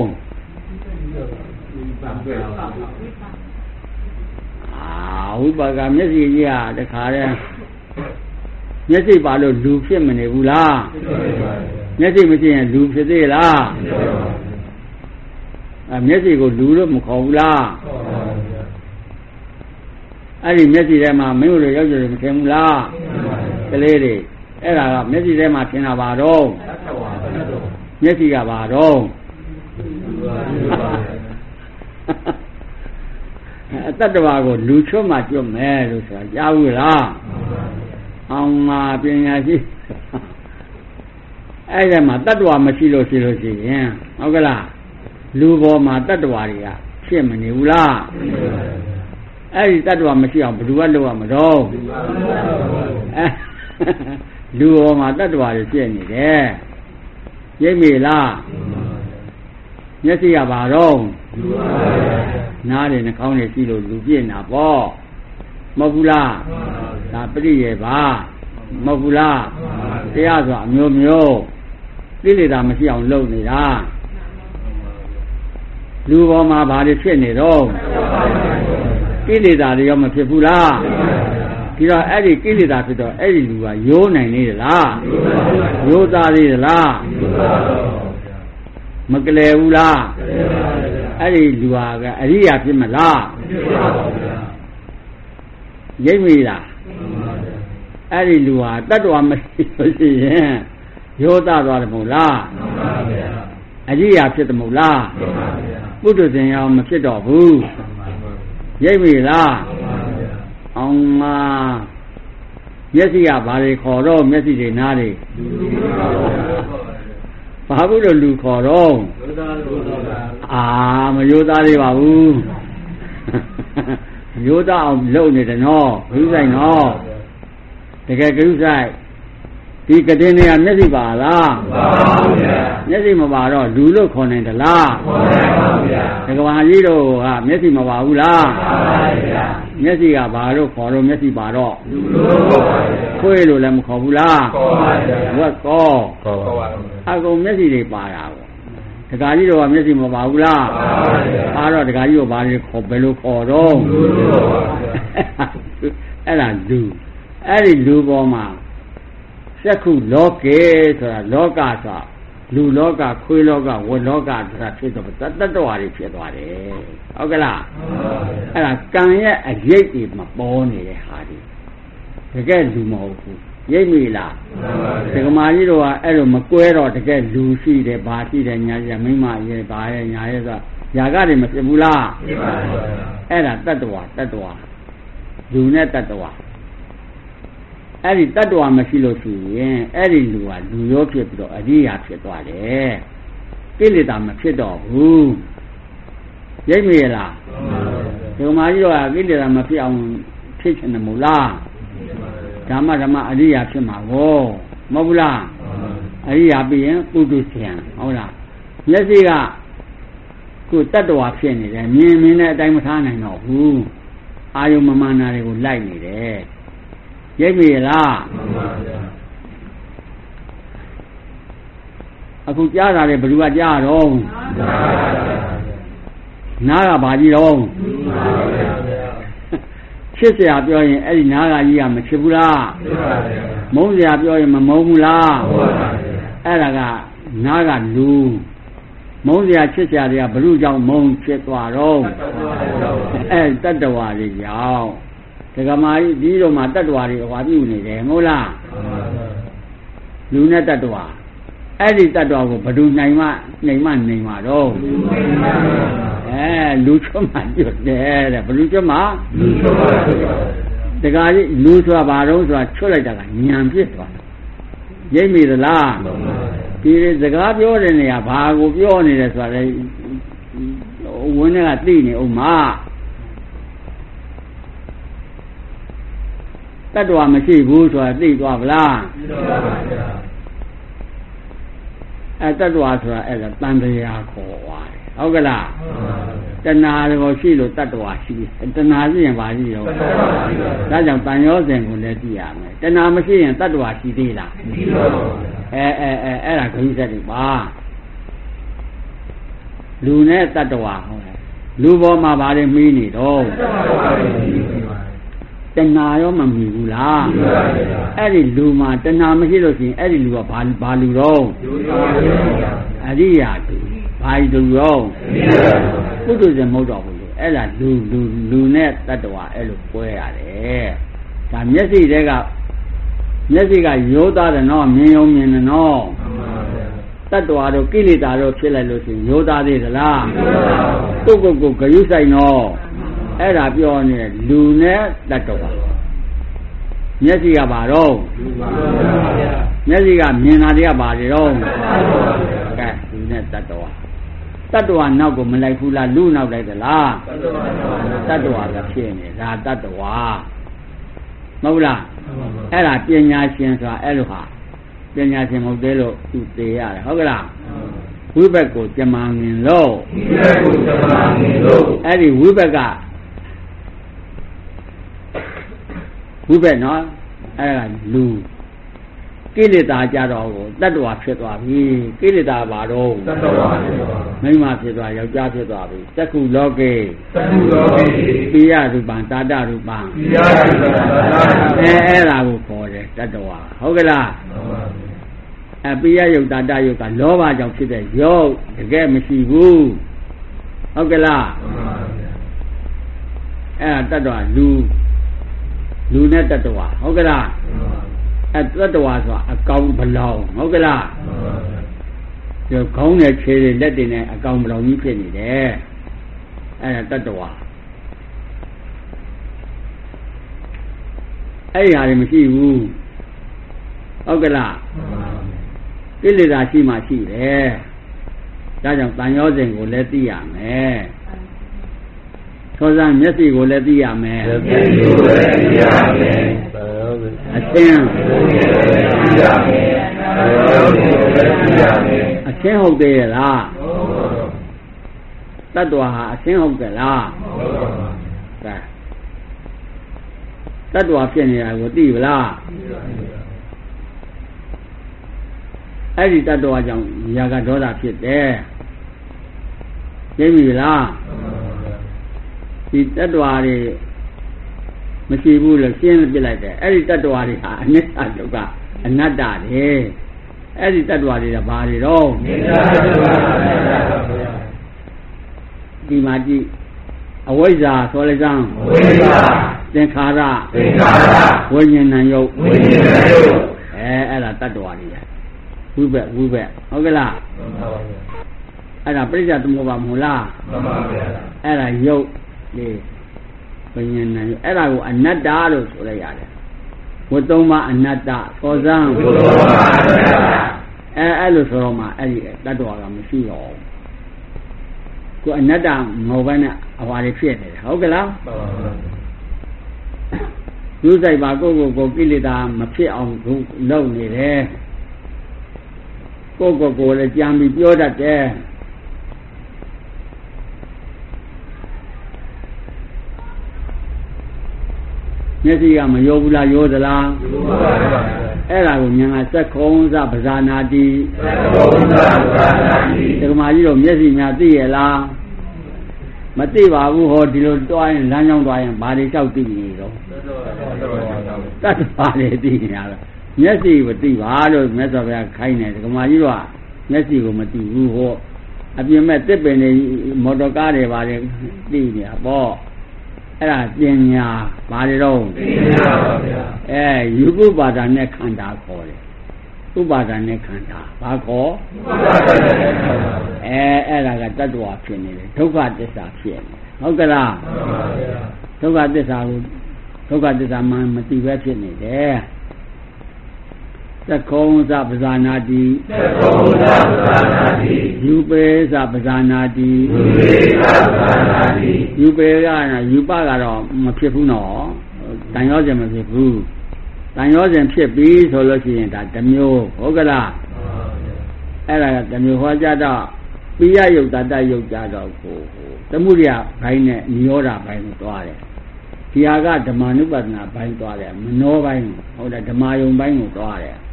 အာဝိပါကမျက်စိကြီးဟာတခါတည်းမျက်စိပါလို့လူဖြစ်မနေဘူးလားမျက်စိမရှိရင်လူဖြစ်သေးလားအဲမျက်စိကိုလူလို့မခေါ်ဘူးလားအဲ့ဒီမျက်စိထဲမှာမင်းတို့ရောက်ကြတယ်မထင်ဘူးလားကလေးတွေအဲ့ဒါကမျက်စိထဲမှာထင်တာပါတော့မျက်စိကပါတော့အတ္တဝါကိုလူချွတ်မှကျွတ်မယ်လို့ဆိုတာကြားဘူးလားအောင်မှာပညာရှိအဲ့ဒီမှာတတ္တဝါမရှိလို့ရှိလို့ရှိရင်ဟုတ်ကလားလူပေါ်မှာတတ္တဝါတွေကဖြစ်မနေဘူးလားအဲ့ဒီတတ္တဝါမရှိအောင်ဘယ်သူကလုပ်ရမလို့အဲလူပေါ်မှာတတ္တဝါတွေဖြစ်နေတယ်ရိပ်မိလားမျက်စိကပါတော့နားတွေနှာခေါင်းတွေရှိလို့လူပြည့်နာပေါ့မဟုတ်ဘူးလားဒါပရိယေပါမဟုတ်ဘူးလားတရားဆိုတာအမျိုးမျိုးသိလေတာမရှိအောင်လုပ်နေတာလူပေါ်မှာဘာတွေဖြစ်နေတော့ကိလေသာတွေရောမဖြစ်ဘူးလားဒီတော့အဲ့ဒီကိလေသာဖြစ်တော့အဲ့ဒီလူကရိုးနိုင်နေသလားရိုးသားသေးသလားမကလေးဘူးလားအဲ့ဒီလူဟာကအရိယာဖြစ်မလားရိပ်မိလားအဲ့ဒီလူဟာတတ္တဝါမရှိလို့ရှိရင်ရိုးသားသွားတယ်မဟုတ်လားအရိယာဖြစ်တယ်မဟုတ်လားပုထုဇဉ်ရောမဖြစ်တော့ဘူးရိပ်မိလားအောင်မမျက်စိကဘာတွေခေါ်တော့မျက်စိတွေနားတွေဘာဘူးလို့လူခေါ်တော့အာမရိုးသားသေးပါဘူးရိုးသားအောင်လုပ်နေတယ်နော်ဂရုစိုက်နော်တကယ်ဂရုစိုက်ဒီကတင်နေရမျက်စိပါလားမပါဘူးဗျာမျက်စိမပါတော့လူလို့ခေါ်နိုင်သလားခေါ်နိုင်ပါဘူးဗျာတကဘာကြီးတို့ကမျက်စိမပါဘူးလားပါပါဗျာမျက်စိကဘာလို့ခေါ်တော့မျက်စိပါတော့လူလို့ခေါ်ပါဗျာခွေးလို့လည်းမခေါ်ဘူးလားခေါ်ပါဗျာဘုကကောခေါ်ပါအကုန်မျက်စိတွေပါတာပေါ့တကကြီးတို့ကမျက်စိမပါဘူးလားပါပါဗျာအားတော့တကကြီးတို့ဘာတွေခေါ်ဘယ်လိုခေါ်တော့လူလို့ခေါ်ပါဗျာအဲ့ဒါလူအဲ့ဒီလူပေါ်မှာစက္ခုလောကေဆိုတာလောကဆိုလူလောကခွေးလောကဝတ်လောကဆိုတာဖြစ်တော့တတ္တဝါတွေဖြစ်သွားတယ်ဟုတ်ကလားအဲ့ဒါကံရဲ့အရေးတွေမှာပေါ်နေတဲ့ဟာဒီတကယ်လူမဟုတ်ဘူးရိပ်မိလားဒကမာကြီးတို့ကအဲ့လိုမကွဲတော့တကယ်လူရှိတယ်ဘာရှိတယ်ညာရမိမရဲ့ဘာရဲ့ညာရဲ့ဆိုຢာကတွေမဖြစ်ဘူးလားဖြစ်ပါဘူးအဲ့ဒါတတ္တဝါတတ္တဝါလူနဲ့တတ္တဝါအဲ့ဒီတတ္တဝါမရှိလို့ရှိရင်အဲ့ဒီလူကလူရောဖြစ်ပြီးတော့အရိယာဖြစ်သွားတယ်ကိလေသာမဖြစ်တော့ဘူးရိပ်မိလားဒကမာကြီးတို့ကကိလေသာမဖြစ်အောင်ဖြစ်ချင်တယ်မို့လားဓမ္မဓမ္မအရိယာဖြစ်မှာကိုမဟုတ်ဘူးလားအရိယာပြီးရင်ပုထုဇဉ်ဟုတ်လားမျက်စိကကိုတတ္တဝါဖြစ်နေတယ်မြင်မြင်တဲ့အတိုင်းမထားနိုင်တော့ဘူးအာယုံမမာနာတွေကိုလိုက်နေတယ်ရိပ်မိလားအခုကြားတာလေဘယ်သူကကြားတော့နားကဘာကြီးတော့ချစ်စရာပြောရင်အဲ့ဒီနားကကြီးကမချစ်ဘူးလားချစ်ပါဗျာမုန်းစရာပြောရင်မမုန်းဘူးလားဟုတ်ပါဗျာအဲ့ဒါကနားကလူမုန်းစရာချစ်စရာတွေကဘုရုကြောင့်မုန်းဖြစ်သွားတော့အဲတတ္တဝါတွေကြောင့်ဒကမာကြီးဒီလိုမှတတ္တဝါတွေဟွာပြုနေတယ်မဟုတ်လားလူနဲ့တတ္တဝါအဲ့ဒီတတ္တဝါကိုဘယ်သူနိုင်မှနိုင်မှနိုင်မှာတော့အဲလူချွတ်မှကျွတ်တယ်တဲ့ဘယ်လူချွတ်မှလူချွတ်မှတခါကြီးလူဆိုတာဘာတော့ဆိုတာချွတ်လိုက်တာကညံပြစ်သွားတယ်ရိပ်မိသလားဒီစကားပြောတဲ့နေရာဘာကိုပြောနေတယ်ဆိုတာလေဝင်းထဲကသိနေအောင်မတတ္တဝါမရှိဘူးဆိုတာသိသွားဗလားသိသွားပါဗျာအဲတတ္တဝါဆိုတာအဲ့ဒါတန်တရားခေါ်သွားတယ်ဟုတ်ကလားတဏှာကိုရှိလို့တတ္တဝါရှိတဏှာရှိရင်ဘာရှိရောဒါကြောင့်တန်ရောစဉ်ကိုလည်းသိရမယ်တဏှာမရှိရင်တတ္တဝါရှိသေးလားမရှိပါဘူးအဲအဲအဲအဲ့ဒါဂိမ်းဆက်တွေပါလူနဲ့တတ္တဝါဟုတ်တယ်လူပေါ်မှာဘာတွေမီးနေတော့တဏှာရောမမီဘူးလားအဲ့ဒီလူမှာတဏှာမရှိလို့ရှိရင်အဲ့ဒီလူကဘာဘာလူတော့အရိယာလူဘာလူရောပုထုဇဉ်မဟုတ်တော့ဘူးအဲ့ဒါလူလူလူနဲ့တတ္တဝါအဲ့လိုပွဲရတယ်ဒါမျက်စိတဲကမျက်စိကရိုးသားတယ်နော်မြင်ုံမြင်တယ်နော်တတ္တဝါတို့ကိလေသာတို့ဖြစ်လိုက်လို့ရှိရင်ရိုးသားသေးသလားကိုကိုကိုဂယုဆိုင်တော့အဲ့ဒါပြောနေလူနဲ့တတ္တဝါမျက်စိကဘာတော့မျက်စိကမြင်တာတွေကဘာတွေတော့ကဲလူနဲ့တတ္တဝါတတ္တဝါနောက်ကိုမလိုက်ဘူးလားလူနောက်လိုက်သလားတတ္တဝါကဖြစ်နေတာတတ္တဝါမဟုတ်လားအဲ့ဒါပညာရှင်ဆိုတာအဲ့လိုဟာပညာရှင်မဟုတ်သေးလို့သူသေးရတယ်ဟုတ်ကလားဝိဘက်ကိုကြမငင်လို့ဝိဘက်ကိုကြမငင်လို့အဲ့ဒီဝိဘက်ကဝိဘက်နော်အဲ့ဒါလူကိလေသာကြတော့ကိုတတ္တဝါဖြစ်သွားပြီကိလေသာဘာတော့တတ္တဝါဖြစ်သွားမိန်းမဖြစ်သွားယောက်ျားဖြစ်သွားပြီသက္ကုလောကေသက္ကုလောကေပိယရူပံတာတရူပံပိယရူပံတာတအဲအဲ့ဒါကိုခေါ်တယ်တတ္တဝါဟုတ်ကလားအပိယယုတ်တာတယုတ်ကလောဘကြောင့်ဖြစ်တဲ့ယုတ်တကယ်မရှိဘူးဟုတ်ကလားအဲ့ဒါတတ္တဝါလူလူနဲ့တတ္တဝါဟုတ်ကလားအဲတတ္တဝါဆိုတာအကောင်ဘလောင်ဟုတ်ကလားဒီခေါင်းနဲ့ခြေတွေလက်တွေနဲ့အကောင်ဘလောင်ကြီးဖြစ်နေတယ်အဲဒါတတ္တဝါအဲ့ဒီဟာတွေမရှိဘူးဟုတ်ကလားကိလေသာရှိမှရှိတယ်ဒါကြောင့်တန်ရောစဉ်ကိုလည်းသိရမယ်သောဇံမျက်စိကိုလည်းသိရမယ်မျက်စိကိုလည်းသိရမယ်အသင်းသိရမယ်အသင်းဟုတ်သေးရဲ့လားတတ္တဝါဟာအသင်းဟုတ်ကြလားကဲတတ္တဝါဖြစ်နေတာကိုသိဗလားအဲ့ဒီတတ္တဝါကြောင့်ຢာကဒေါသဖြစ်တယ်သိပြီလားဒီတတ္တဝါတွေမရှိဘူးလို့ရှင်းပြလိုက်တယ်အဲ့ဒီတတ္တဝါတွေဟာအနိစ္စဒုက္ခအနတ္တတွေအဲ့ဒီတတ္တဝါတွေကဘာတွေတော့အနိစ္စဒုက္ခအနတ္တပါဗျာဒီမှာကြည့်အဝိဇ္ဇာဆိုလိုက်စမ်းအဝိဇ္ဇာသင်္ခါရသင်္ခါရဝိညာဏယုတ်ဝိညာဏယုတ်အဲအဲ့ဒါတတ္တဝါတွေဝိဘက်ဝိဘက်ဟုတ်ကလားမှန်ပါဗျာအဲ့ဒါပြိဿသမုပ္ပါမဟုတ်လားမှန်ပါဗျာအဲ့ဒါယုတ်လေဝိညာဏယုတ်အဲ့ဒါကိုအနတ္တလို့ဆိုလိုက်ရတယ်ဝတ္တုံးမအနတ္တသောဇံဝတ္တုံးမအနတ္တအဲအဲ့လိုဆိုတော့မှအဲ့ဒီတတ္တဝါကမရှိတော့ဘူးကိုအနတ္တမဟုတ်ဘဲနဲ့အဝါတွေဖြစ်နေတယ်ဟုတ်ကလားမှန်ပါဗျာသူစိုက်ပါကိုကိုကိုကိလေသာမဖြစ်အောင်လုပ်နေတယ်ကိုကိုကိုလည်းကြံပြီးပြောတတ်တယ်မျက်စိကမရောဘူးလားရောသလားရောပါပါအဲ့ဒါကိုဉာဏ်ကစက်ခုံးစပဇာနာတိစက်ခုံးစပဇာနာတိဒီကမာကြီးတို့မျက်စိများသိရဲ့လားမသိပါဘူးဟောဒီလိုတွားရင်လမ်းကြောင်းတွားရင်ဘာတွေလျှောက်သိနေတော့တတ်ပါလေသိနေရတာမျက်စိကိုသိပါလို့မြတ်စွာဘုရားခိုင်းတယ်ဒီကမာကြီးတို့ကမျက်စိကိုမသိဘူးဟောအပြင်မဲ့တစ်ပင်တွေမော်တော်ကားတွေဘာတွေသိနေတာပေါ့အဲ့ဒါပညာဘာတွေတော့ပညာပါဗျာအဲယူပုပါဒာနဲ့ခန္ဓာခေါ်တယ်ပဥပါဒနဲ့ခန္ဓာဘာခေါ်အဲအဲ့ဒါကတတ္တဝါဖြစ်နေတယ်ဒုက္ခသစ္စာဖြစ်နေဟုတ်ကလားဒုက္ခသစ္စာကိုဒုက္ခသစ္စာမှမသိပဲဖြစ်နေတယ်သက္ကုံသပဇာနာတိသက္ကုံသပဇာနာတိယူပေသပဇာနာတိယူပေသပဇာနာတိယူပေကယူပကတော့မဖြစ်ဘူးနော်တန်ရောစဉ်မဖြစ်ဘူးတန်ရောစဉ်ဖြစ်ပြီဆိုလို့ရှိရင်ဒါတစ်မျိုးဟုတ်ကလားအဲ့ဒါကတစ်မျိုးဟောကြတော့ပိယယုတ်တတယုတ်ကြတော့ကိုသမှုရိယဘိုင်းနဲ့နိရောဓဘိုင်းကိုတွားတယ်ဒီဟာကဓမ္မနုပဒနာဘိုင်းတွားတယ်မနောဘိုင်းဟုတ်တယ်ဓမ္မယုံဘိုင်းကိုတွားတယ်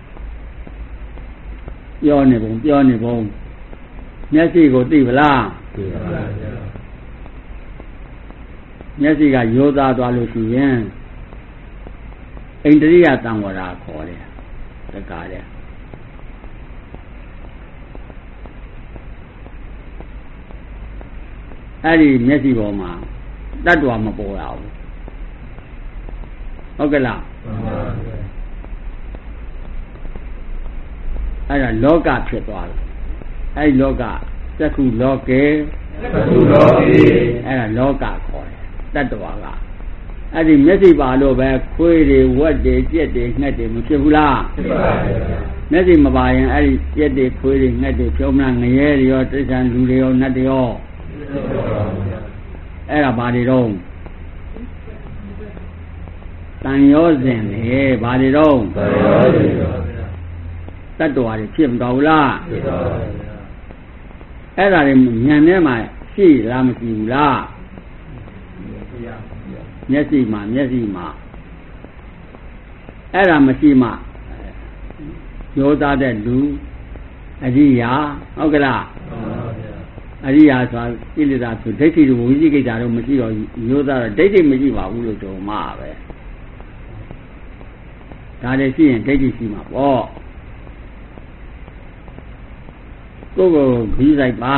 ပြောနေပုံပြောနေပုံမျက်စိကိုသိပလားသိပါပါဗျာမျက်စိကရိုးသားသွားလို့ရှိရင်အိန္ဒြိယတံဝရာခေါ်တယ်တကားတယ်အဲ့ဒီမျက်စိပေါ်မှာတတ္တဝါမပေါ်ရဘူးဟုတ်ကဲ့လားမှန်ပါဗျာအဲ့ဒါလောကဖြစ်သွားတယ်အဲ့ဒီလောကသက္ခုလောကေသက္ခုလောကေအဲ့ဒါလောကခေါ်တယ်တတ္တဝါကအဲ့ဒီမျက်စိပါလို့ပဲခွေးတွေဝက်တွေကြက်တွေငှက်တွေမဖြစ်ဘူးလားဖြစ်ပါဗျာမျက်စိမပါရင်အဲ့ဒီကြက်တွေခွေးတွေငှက်တွေဖြုံးမလားငရဲတွေရောတိရစ္ဆာန်လူတွေရောနတ်တွေရောအဲ့ဒါဘာတွေတော့တန်ရောစဉ်လေဘာတွေတော့တန်ရောစဉ်တတ္တဝါတွေဖြစ်မတော်ဘူးလားဖြစ်ပါပါဗျာအဲ့ဒါတွေဉာဏ်ထဲမှာရှိလားမရှိဘူးလားမျက်စိမှာမျက်စိမှာအဲ့ဒါမရှိမှရောသားတဲ့လူအရိယာဟုတ်ကလားမှန်ပါဗျာအရိယာဆိုကိလေသာဆိုဒိဋ္ဌိတို့ဝိသိကိစ္စတို့မရှိတော့ရောသားတော့ဒိဋ္ဌိမရှိပါဘူးလို့ဆိုမှာပဲဒါတွေရှိရင်ဒိဋ္ဌိရှိမှာပေါ့ကိုယ်ကိုခီးလိုက်ပါ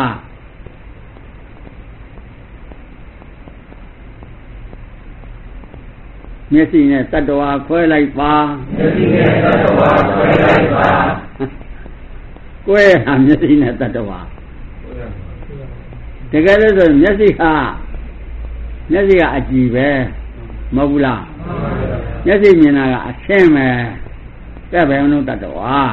မျက်စိနဲ့တတ္တဝါခွဲလိုက်ပါမျက်စိနဲ့တတ္တဝါခွဲလိုက်ပါကွဲဟာမျက်စိနဲ့တတ္တဝါတကယ်လို့ဆိုမျက်စိဟာမျက်စိကအကြည့်ပဲမဟုတ်ဘူးလားမျက်စိမြင်တာကအရှင်းပဲတဲ့ဘယ်လိုတတ္တဝါ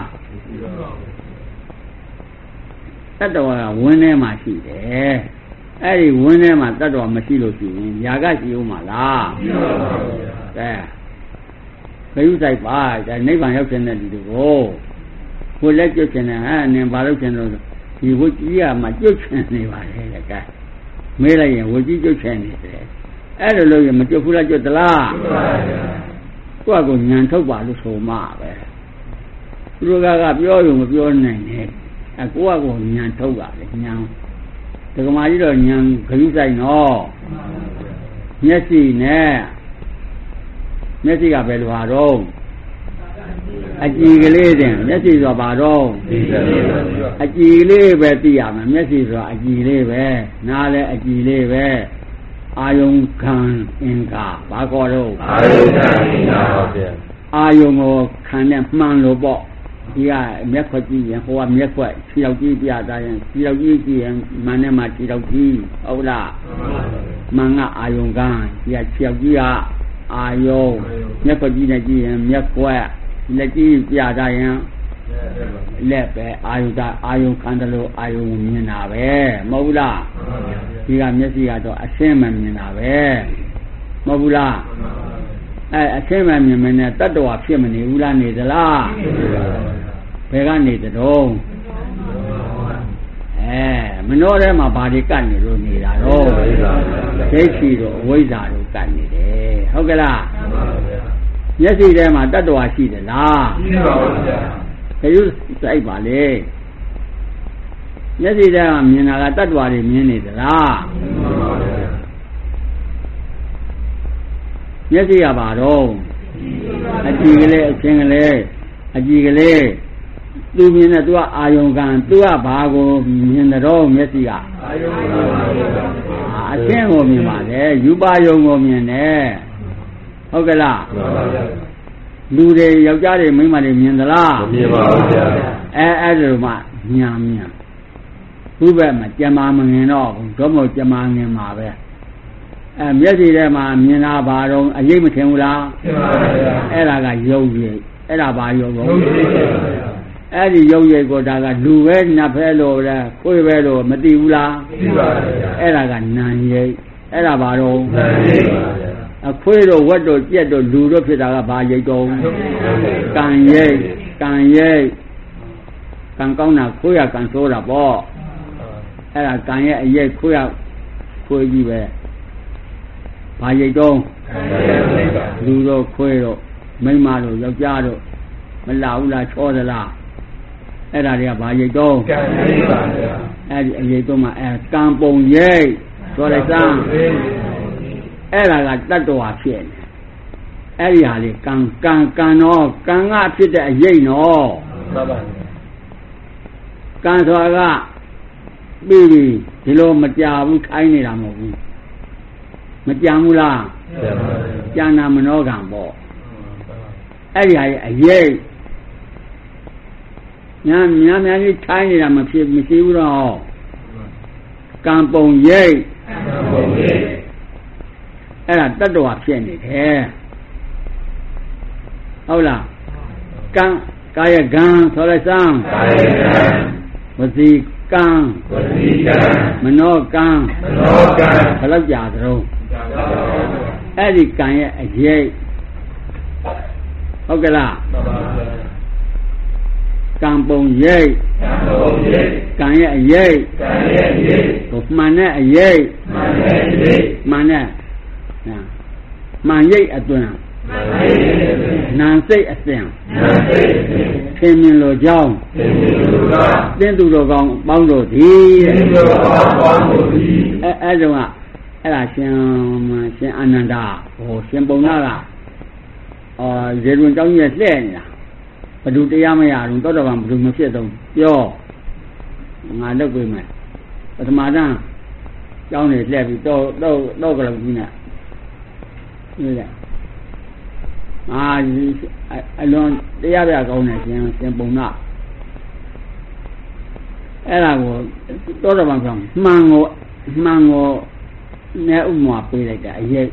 တတ္တဝါကဝင်းထဲမှာရှိတယ်အဲ့ဒီဝင်းထဲမှာတတ္တဝါမရှိလို့ရှိရင်ຢာကရှိဦးမှာလားရှိပါဘူးဗျာကဲခရုစိုက်ပါဒါနိဗ္ဗာန်ရောက်တဲ့လူတွေကိုကိုယ်လက်ကျွတ်ချင်တယ်ဟာနင်ဘာလို့ချင်လို့ဒီဝကြီးကမှကျွတ်ချင်နေပါလေကဲမေးလိုက်ရင်ဝကြီးကျွတ်ချင်နေတယ်အဲ့လိုလို့ရမကျွတ်ဘူးလားကျွတ်သလားကျွတ်ပါဗျာကိုယ့်အကိုညံထုတ်ပါလို့ဆိုမှပဲသူတို့ကပြောရုံမပြောနိုင်နဲ့အကိုကကိုညံထုတ်ပါလေညံဒကမာကြီးတော့ညံခရုစိုက်နော်မျက်စိနဲ့မျက်စိကဘယ်လိုဟာတော့အကြည်ကလေးတင်မျက်စိဆိုပါတော့အကြည်လေးပဲသိရမယ်မျက်စိဆိုတာအကြည်လေးပဲနားလည်းအကြည်လေးပဲအာယုံခံအင်္ဂါဘာခေါ်တော့အာယုံခံအင်္ဂါဟုတ်တယ်အာယုံကိုခံနဲ့မှန်လို့ပေါ့ဒီကမျက်ခွက်ကြည့်ရင်ဟိုကမျက်ခွက်ခြေရောက်ကြည့်ပြတာရင်ခြေရောက်ကြည့်ကြည့်ရင်မှန်နဲ့မှခြေရောက်ကြည့်ဟုတ်လားမှန်ကအာယုံခံဒီကခြေရောက်ကြည့်ကအာယုံမျက်ခွက်ကြည့်နေကြည့်ရင်မျက်ခွက်လက်ကြည့်ပြတာရင်လက်ပဲအာယုကအာယုခံတယ်လို့အာယုမြင်တာပဲမဟုတ်ဘူးလားဒီကမျက်စိကတော့အရှင်းမှမြင်တာပဲမဟုတ်ဘူးလားအဲအရှင်းမှမြင်မနဲ့တတ္တဝါဖြစ်မနေဘူးလားနေသလားဘယ်ကနေတုံးအဲမနှောထဲမှာဘာတွေကတ်နေလို့နေတာတော့ဒိဋ္ဌိတို့အဝိဇ္ဇာတို့ကတ်နေတယ်ဟုတ်ကဲ့လားမျက်စိထဲမှာတတ္တဝါရှိတယ်လားရှိပါဘူးဗျာခရုစိုက်ပါလေမျက်စိထဲမှာမြင်တာကတတ္တဝါတွေမြင်နေသလားမှန်ပါဗျာမျက်စိကဘာတော့အကြည့်ကလေးအချင်းကလေးအကြည့်ကလေးသူမြင်တဲ့သူကအာယုံကံသူကဘာကိုမြင်တော့မျက်စိကအာယုံကံအချင်းကိုမြင်ပါလေယူပါယုံကိုမြင်တယ်ဟုတ်ကဲ့လားလူတွေယောက်ျားတွေမိန်းမတွေမြင်သလားမမြင်ပါဘူးဗျာအဲအဲ့ဒါမှညာမြင်ဘုဘက်မှာကြံမာမငင်တော့ဘူးတော့မဟုတ်ကြံမာငင်မှာပဲအဲမျက်စိထဲမှာမြင်တာဘာတော့အရေးမထင်ဘူးလားထင်ပါဗျာအဲ့ဒါကယုံကြည်အဲ့ဒါဘာယုံယုံကြည်ပါဗျာအဲ့ဒီယုံကြည်ကိုဒါကလူပဲနတ်ပဲလို့လဲခွေးပဲလို့မသိဘူးလားသိပါဗျာအဲ့ဒါကနံရိပ်အဲ့ဒါဘာတော့နံရိပ်ပါဗျာအခွေးတို့ဝက်တို့ကြက်တို့လူတို့ဖြစ်တာကဘာရိပ်တော့ကံရိပ်ကံရိပ်ကံကောင်းတာခွေးရကံဆိုးတာပေါ့အဲ့ဒါကံရဲ့အရိပ်ခွေးရခွေးကြီးပဲဘာရိပ်တော့လူတို့ခွေးတို့မိန်းမတို့ယောက်ျားတို့မလာဘူးလားချောသလားအဲ့ဒါတွေကဘာရိပ်တော့ကံရိပ်ပါဗျာအဲ့ဒီအရိပ်တော့မှအဲကံပုံရိပ်ဆိုလိုက်စမ်းအဲ့ဒါကတတ္တဝါဖြစ်နေအဲ့ဒီဟာလေကံကံကံတော့ကံကဖြစ်တဲ့အရိပ်နော်မှန်ပါကံဆိုတာကပြီးပြီဒီလိုမကြဘူးခိုင်းနေတာမဟုတ်ဘူးမကြဘူးလားကြံနာမနောကံပေါ့အဲ့ဒီဟာရဲ့အရေးညာများများကြီးခိုင်းနေတာမဖြစ်မရှိဘူးတော့ကံပုံရိပ်ကံပုံရိပ်အဲ့ဒါတတ္တဝါဖြစ်နေတယ်ဟုတ်လားကံကာယကံဆိုလိုက်စမ်းကာယကံဝစီကံဝစီကံမနောကံမနောကံဘယ်လောက်ကြာသလဲအဲ့ဒီကံရဲ့အရေးဟုတ်ကဲ့လားမှန်ပါဗျာကံပုံရိပ်ကံပုံရိပ်ကံရဲ့အရေးကံရဲ့အရေးဟိုမှန်တဲ့အရေးမှန်တဲ့အရေးမှန်တဲ့မှန်ရိပ်အတွင်မှန်ရိပ်အတွင်နာစိတ်အစဉ်နာစိတ်အစဉ်ခင်မြင်လိုကြောင်းခင်မြင်လိုကြောင်းသင်သူတော်ကောင်းပေါင်းတို့သည်သင်သူတော်ကောင်းပေါင်းတို့သည်အဲအဲကြောင့်ကအဲ့ဒါရှင်ရှင်အာနန္ဒာဟိုရှင်ပုံနာကအာရေတွင်တောင်းကြီးလှဲ့နေတာဘယ်သူတရားမရဘူးတောတော်ဘာဘယ်သူမဖြစ်တော့ပြောငါလုပ်ပေးမယ်ပထမတန်းကျောင်းနေလှဲ့ပြီးတော့တော့တော့ကလေးကြီးနဲ့นี่แหละအာအလွန်တရားပြကောင်းနေရှင်ရှင်ပုံနာအဲ့ဒါကိုတောတော်ဘာကြောင့်မှန်ကိုမှန်ကိုနဲ့ဥမာပေးလိုက်တာအရေး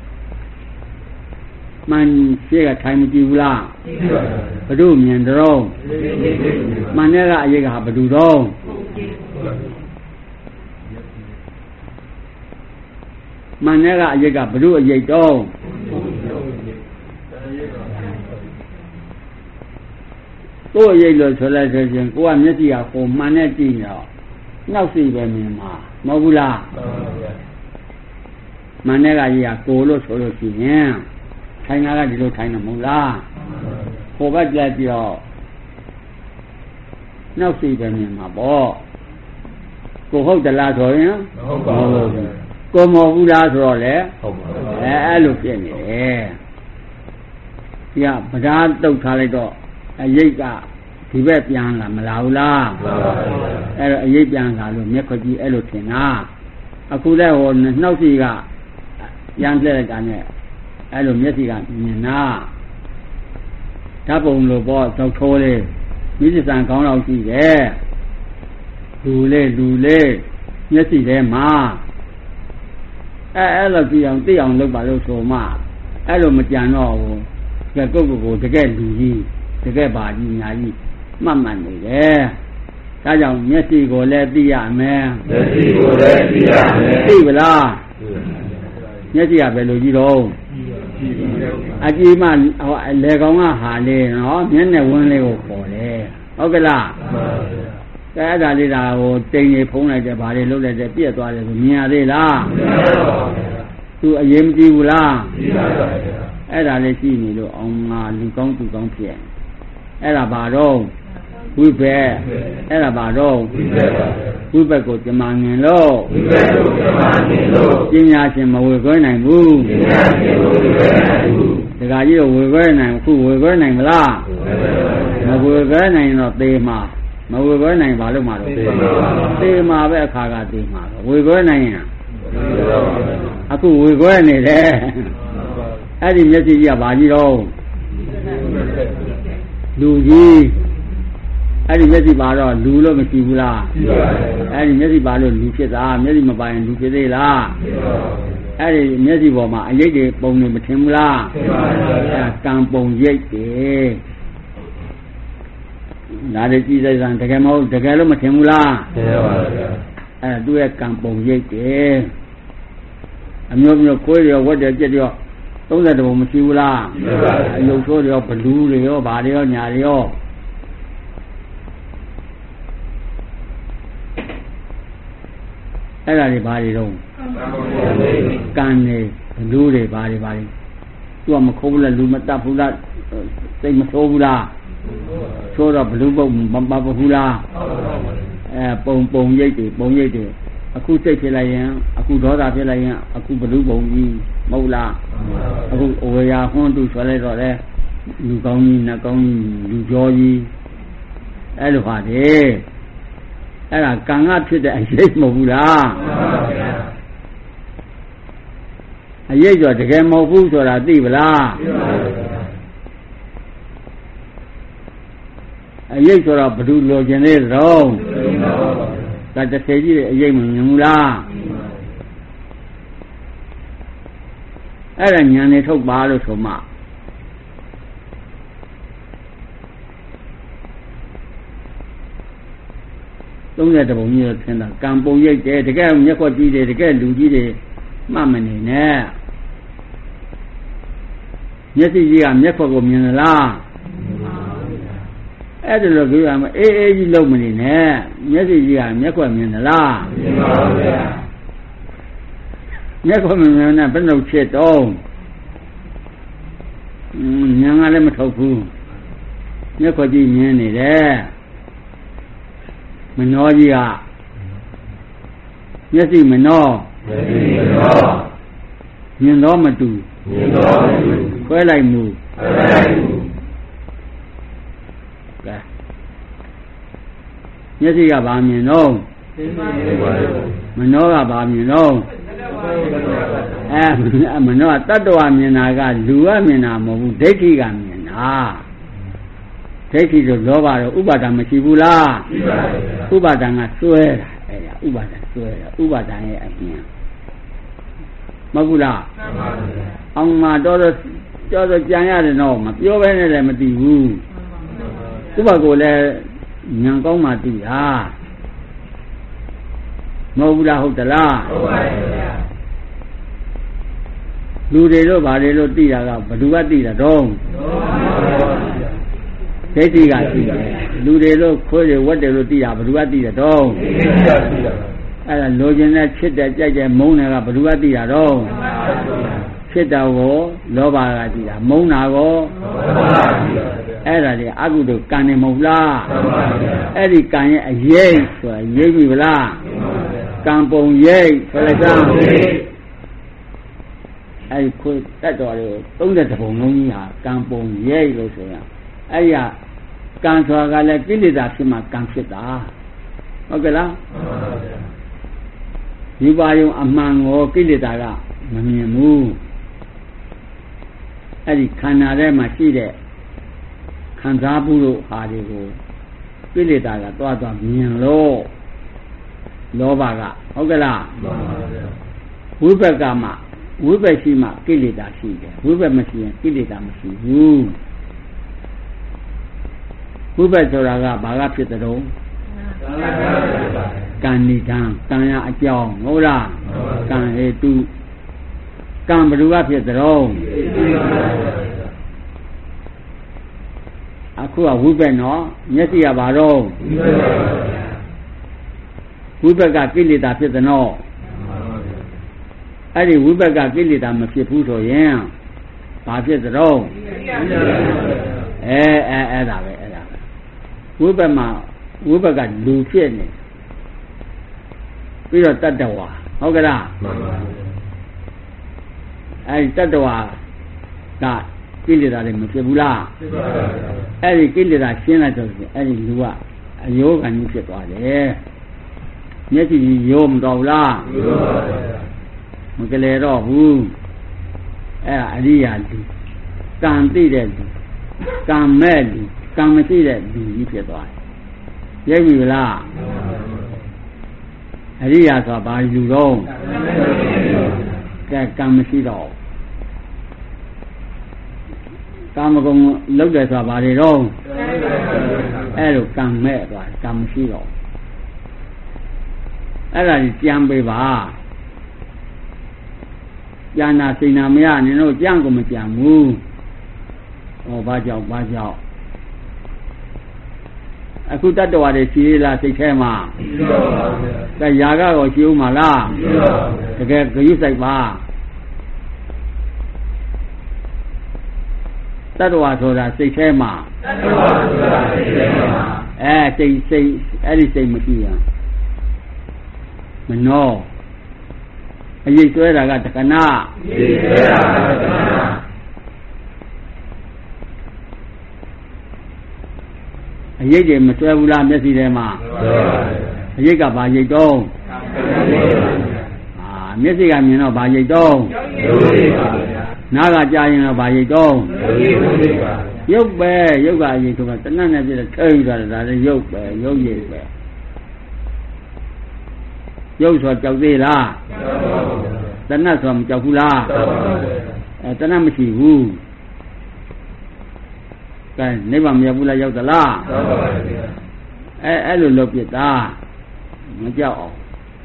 မှန်ရှိကထိုင်မကြည့်ဘူးလားဘုဒ္ဓမြင်တော့မှန်တဲ့ကအရေးကဘယ်သူတော့မှန်တဲ့ကအရေးကဘုဒ္ဓအရေးတော့ကိုယ်အရေးလို့ဆိုလိုက်ဆိုရင်ကိုကမျက်စိကဟိုမှန်နဲ့ကြည့်တော့နောက်စိပဲမြင်မှာမဟုတ်ဘူးလားမှန်တဲ့ကကြီးကကိုလို့ဆိုလို့ရှိရင်ထိုင်တာကဒီလိုထိုင်တာမဟုတ်လားဟိုဘက်ကြည့်ပြီးတော့နောက်စိပဲမြင်မှာပေါ့ကိုဟုတ်တလားဆိုရင်မဟုတ်ပါဘူးကိုမဟုတ်ဘူးလားဆိုတော့လေဟုတ်ပါဘူးအဲအဲ့လိုဖြစ်နေတယ်ဒီကဗဒါတုတ်ထားလိုက်တော့အရိပ်ကဒီဘက်ပြန်လာမလာဘူးလားမှန်ပါဘူးအဲ့တော့အရိပ်ပြန်လာလို့မျက်ခွက်ကြီးအဲ့လိုထင်တာအခုလည်းဟိုနှောက်စီကရမ်းလှည့်လိုက်တာနဲ့အဲ့လိုမျက်စိကမြင်တာဓာတ်ပုံလိုပေါ့သောက်ထိုးလေးမိစ္ဆန်ခေါင်းလောက်ရှိတယ်လူလေးလူလေးမျက်စိထဲမှာအဲအဲ့လိုကြည့်အောင်သိအောင်လုပ်ပါလို့ဆိုမှအဲ့လိုမကြံတော့ဘူးကဲကိုယ့်ကိုယ်ကိုတကယ်လူကြီးတကယ်ပါကြီးညာကြီးမှတ်မှတ်နေတယ်ဒါကြောင့်မျက်စိကိုလည်းသိရမယ်မျက်စိကိုလည်းသိရမယ်သိပလားမျက်စိကဘယ်လိုကြည့်တော့အကြည့်မှဟိုလေကောင်ကဟာလေးနော်မျက်နှာဝန်းလေးကိုပေါ်တယ်ဟုတ်ကလားမှန်ပါဗျာအဲအဲ့ဒါလေးဒါဟိုတိမ်ကြီးဖုံးလိုက်တယ်ဗာလေးလှုပ်လိုက်တယ်ပြက်သွားတယ်ဆိုမြင်ရသေးလားမမြင်ပါဘူးဗျာသူအရင်မကြည့်ဘူးလားကြည့်ပါပါဗျာအဲ့ဒါလေးရှိနေလို့အောင်ငါလူကောင်းသူကောင်းဖြစ်အဲ့ဒါဘာတော့ဝိဘက်အဲ့ဒါဘာတော့ဝိဘက်ပါဝိဘက်ကိုကြမငင်လို့ဝိဘက်ကိုကြမငင်လို့ပညာရှင်မဝေခွဲနိုင်ဘူးပညာရှင်မဝေခွဲနိုင်ဘူးဒကာကြီးတော့ဝေခွဲနိုင်ခုဝေခွဲနိုင်မလားမဝေခွဲနိုင်တော့သေမှာမဝေခွဲနိုင်ဘာလို့မှာတော့သေမှာပဲအခါကသေမှာဝေခွဲနိုင်ရင်အခုဝေခွဲနေတယ်အဲ့ဒီမျက်စိကြီးကဘာကြီးတော့လူကြီးအဲ့ဒီမျက်စိပါတော့လူလို့မရှိဘူးလားရှိပါဘူးအဲ့ဒီမျက်စိပါလို့လူဖြစ်တာမျက်စိမပါရင်လူဖြစ်သေးလားရှိပါဘူးအဲ့ဒီမျက်စိပေါ်မှာအရိပ်တွေပုံနေမထင်ဘူးလားထင်ပါဘူးအဲ့ကံပုံရိပ်တယ်ဒါတွေကြည့်လိုက်စမ်းတကယ်မဟုတ်တကယ်လို့မထင်ဘူးလားထင်ပါဘူးအဲ့သူ့ရဲ့ကံပုံရိပ်တယ်အမျိုးမျိုးကိုယ်ရောဝတ်တယ်ကြက်ရောသုံးတဲ့ဘုံမရှိဘူးလားရှိပါဘူးအယုတ်ဆိုးတွေရောဘလူးတွေရောဗာတွေရောညာတွေရောအဲ့ဒါတွေဘာတွေတော့ကံနေလူတွေဘာတွေဘာတွေသူကမခိုးဘူးလားလူမတတ်ဘူးလားစိတ်မဆိုးဘူးလားဆိုတော့ဘလူးပုတ်မပဘူးလားအဲပုံပုံရိပ်တွေပုံရိပ်တွေအခုစိတ်ဖြစ်လိုက်ရင်အခုဒေါသဖြစ်လိုက်ရင်အခုဘလူးပုံကြီးမဟုတ်လားအခုအဝေရာဟွန်းတူဆွဲလိုက်တော့လေလူကောင်းကြီးနတ်ကောင်းကြီးလူကျော်ကြီးအဲ့လိုဟာတယ်အဲ့ဒါကံကဖြစ်တဲ့အရေးမဟုတ်ဘူးလားအရေးကြောတကယ်မဟုတ်ဘူးဆိုတာသိပလားအရေးဆိုတော့ဘယ်သူလိုချင်သေးတော့ဒါတစ်သေးကြီးအရေးမမြင်ဘူးလားအဲ့ဒါညာနေထုတ်ပါလို့ဆိုမှသုံးတဲ့တပုံကြီးတော့ထင်တာကံပုံရိပ်တယ်တကယ်မျက်ခွက်ကြီးတယ်တကယ်လူကြီးတွေမှတ်မနေနဲ့မျက်စိကြီးကမျက်ခွက်ကိုမြင်လားအဲ့ဒါလိုပြောရမယ်အေးအေးကြီးလုံးမနေနဲ့မျက်စိကြီးကမျက်ခွက်မြင်လားမြင်ပါဘူးဗျာမျက်ခွက်မမြင်နဲ့ဘယ်လိုဖြစ်တော့อืมဉာဏ်ကလည်းမထုတ်ဘူးမျက်ခွက်ကြီးမြင်နေတယ်မနှောကြီးကမျက်စိမနှောမျက်စိမနှောမြင်တော့မတူမြင်တော့မတူခွဲလိုက်မှုခွဲလိုက်မှုကဲမျက်စိကဘာမြင်တော့မနှောကဘာမြင်တော့အဲမနှောကတတ္တဝါမြင်တာကလူကမြင်တာမဟုတ်ဘူးဒိဋ္ဌိကမြင်တာဒိဋ္ဌိဆိုလောဘတော့ဥပါဒံမရှိဘူးလားရှိပါဘူးဥပါဒံကစွဲတာအဲ့ဒါဥပါဒံစွဲတာဥပါဒံရဲ့အမြင်မဟုတ်ဘူးလားမှန်ပါဗျာအောင်မှာတော့တော့တော့ကြံရတယ်တော့မပြောဘဲနဲ့လည်းမသိဘူးသူ့ဘကိုလည်းဉာဏ်ကောင်းမှသိတာမဟုတ်ဘူးလားဟုတ်သလားဟုတ်ပါဗျာလူတွေတို့ဘာတွေလို့သိတာကဘယ်သူကသိတာတော့ဒိဋ္ဌိကသိတယ်လူတွေလို့ခွေးတွေဝက်တယ်လို့သိတာဘယ်သူကသိတာတော့အဲ့ဒါလိုချင်တဲ့ချစ်တဲ့ကြိုက်တဲ့မုန်းတယ်ကဘယ်သူကသိတာတော့ချစ်တာကိုလောဘကသိတာမုန်းတာကိုအဲ့ဒါတွေအကုသိုလ်ကံနေမဟုတ်လားအဲ့ဒီကံရဲ့အရေးဆိုတာရိပ်ပြီဗလားကံပုံရိပ်ဆိုလိုက်စမ်းအဲ့ဒီခွေးတတ်တော်တွေကိုသုံးတဲ့တပုံလုံးကြီးဟာကံပုံရိပ်လို့ဆိုရင်အဲ့ရကံဆိုတာကလည်းကိလေသာဖြစ်မှကံဖြစ်တာဟုတ်ကဲ့လားဒီပါယုံအမှန်ကိုကိလေသာကမမြင်ဘူးအဲ့ဒီခန္ဓာထဲမှာရှိတဲ့ခံစားမှုတို့ဟာတွေကိုကိလေသာကတွားတွားမြင်လို့လောဘကဟုတ်ကဲ့လားဝိပက္ခမှဝိပက်ရှိမှကိလေသာရှိတယ်ဝိပက်မရှိရင်ကိလေသာမရှိဘူးဝိပက်ဆိုတာကဘာကဖြစ်တဲ့တုံးကံနိဒံကံရအကြောင်းဟုတ်လားကံဟေတုကံဘယ်သူကဖြစ်တဲ့တုံးအခုကဝိပက်နော်မျက်စိကဘာတော့ဝိပက်ကကိလေသာဖြစ်တဲ့နော်အဲ့ဒီဝိပက်ကကိလေသာမဖြစ်ဘူးဆိုရင်ဘာဖြစ်တဲ့တုံးအဲအဲအဲ့ဒါပဲအဲ့ဒါပဲဝိပက်မှာဝိပက်ကလူဖြစ်နေပြီးတော့တတ္တဝါဟုတ်ကဲ့လားမှန်ပါဘူးအဲဒီတတ္တဝါကကိလေသာတွေမဖြစ်ဘူးလားဖြစ်ပါဘူးအဲ့ဒီကိလေသာရှင်းလိုက်တော့အဲ့ဒီလူကအယောဂန်ကြီးဖြစ်သွားတယ်မျက်စိကြီးယောမတော်ဘူးလားယောပါဗျာမကလေးတော့ဘူးအဲ့ဒါအရိယာလူကံသိတဲ့လူကံမဲ့လူကံမရှိတဲ့လူကြီးဖြစ်သွားတယ်ရိပ်ပြီလားအရိယာဆိုတာဘာလူတော့ကဲကံမရှိတော့ကာမဂုဏ်လောက်တယ်ဆိုတာဘာတွေတော့အဲ့လိုကံမဲ့သွားကံမရှိတော့အဲ့ဒါကြီးကြံပေးပါကြံနာစိန်နာမရနင်တို့ကြံကိုမကြံဘူးဟောဘာကြောင့်ဘာကြောင့်အခုတတ္တဝါတွေရှိလားစိတ်ထဲမှာရှိပါပါဘုရား။ဒါຢာကတော့ရှိဦးမှာလားရှိပါပါဘုရား။တကယ်ဂရုစိုက်ပါတတ္တဝါဆိုတာစိတ်ထဲမှာတတ္တဝါဆိုတာစိတ်ထဲမှာအဲစိတ်စိတ်အဲ့ဒီစိတ်မရှိရမနောအရေးဆွဲတာကတက္ကနာအရေးဆွဲတာကတက္ကနာအရိပ်တွေမဆွဲဘူးလားမျက်စိထဲမှာအရိပ်ကဘာရိပ်တော့အာမျက်စိကမြင်တော့ဘာရိပ်တော့နားကကြားရင်တော့ဘာရိပ်တော့ရုပ်ပဲရုပ်ကအရိပ်ဆိုတော့တဏှတ်နဲ့ပြည့်တဲ့ထိတ်သွားတယ်ဒါလည်းရုပ်ပဲရုပ်ရိပ်ပဲရုပ်ဆိုကြောက်သေးလားတဏှတ်ဆိုမကြောက်ဘူးလားအဲတဏှတ်မရှိဘူးကဲနိဗ္ဗာန်မရောက်ဘူးလားရောက်သလားရောက်ပါပါဗျာအဲအဲ့လိုလုပ်ပြတာမကြောက်အောင်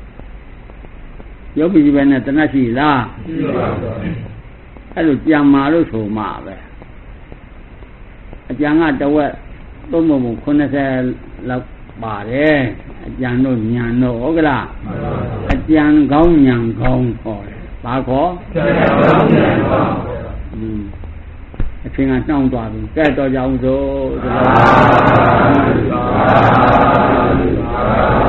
ရုပ်ပြီးပဲနဲ့တဏှတ်ရှိလားရှိပါပါအဲ့လိုကြံမာလို့ဆိုမှပဲအကြံကတဝက်သုံးပုံပုံခုနှစ်ဆယ်လောက်ပါတယ်အကြံတို့ညံတို့ဟုတ်ကလားအကြံကောင်းညံကောင်းခေါ်တယ်ဘာခေါ်အကြံကောင်းညံကောင်းอืมအချင်းကနှောင်းသွားပြီကဲတော့ကြအောင်စို့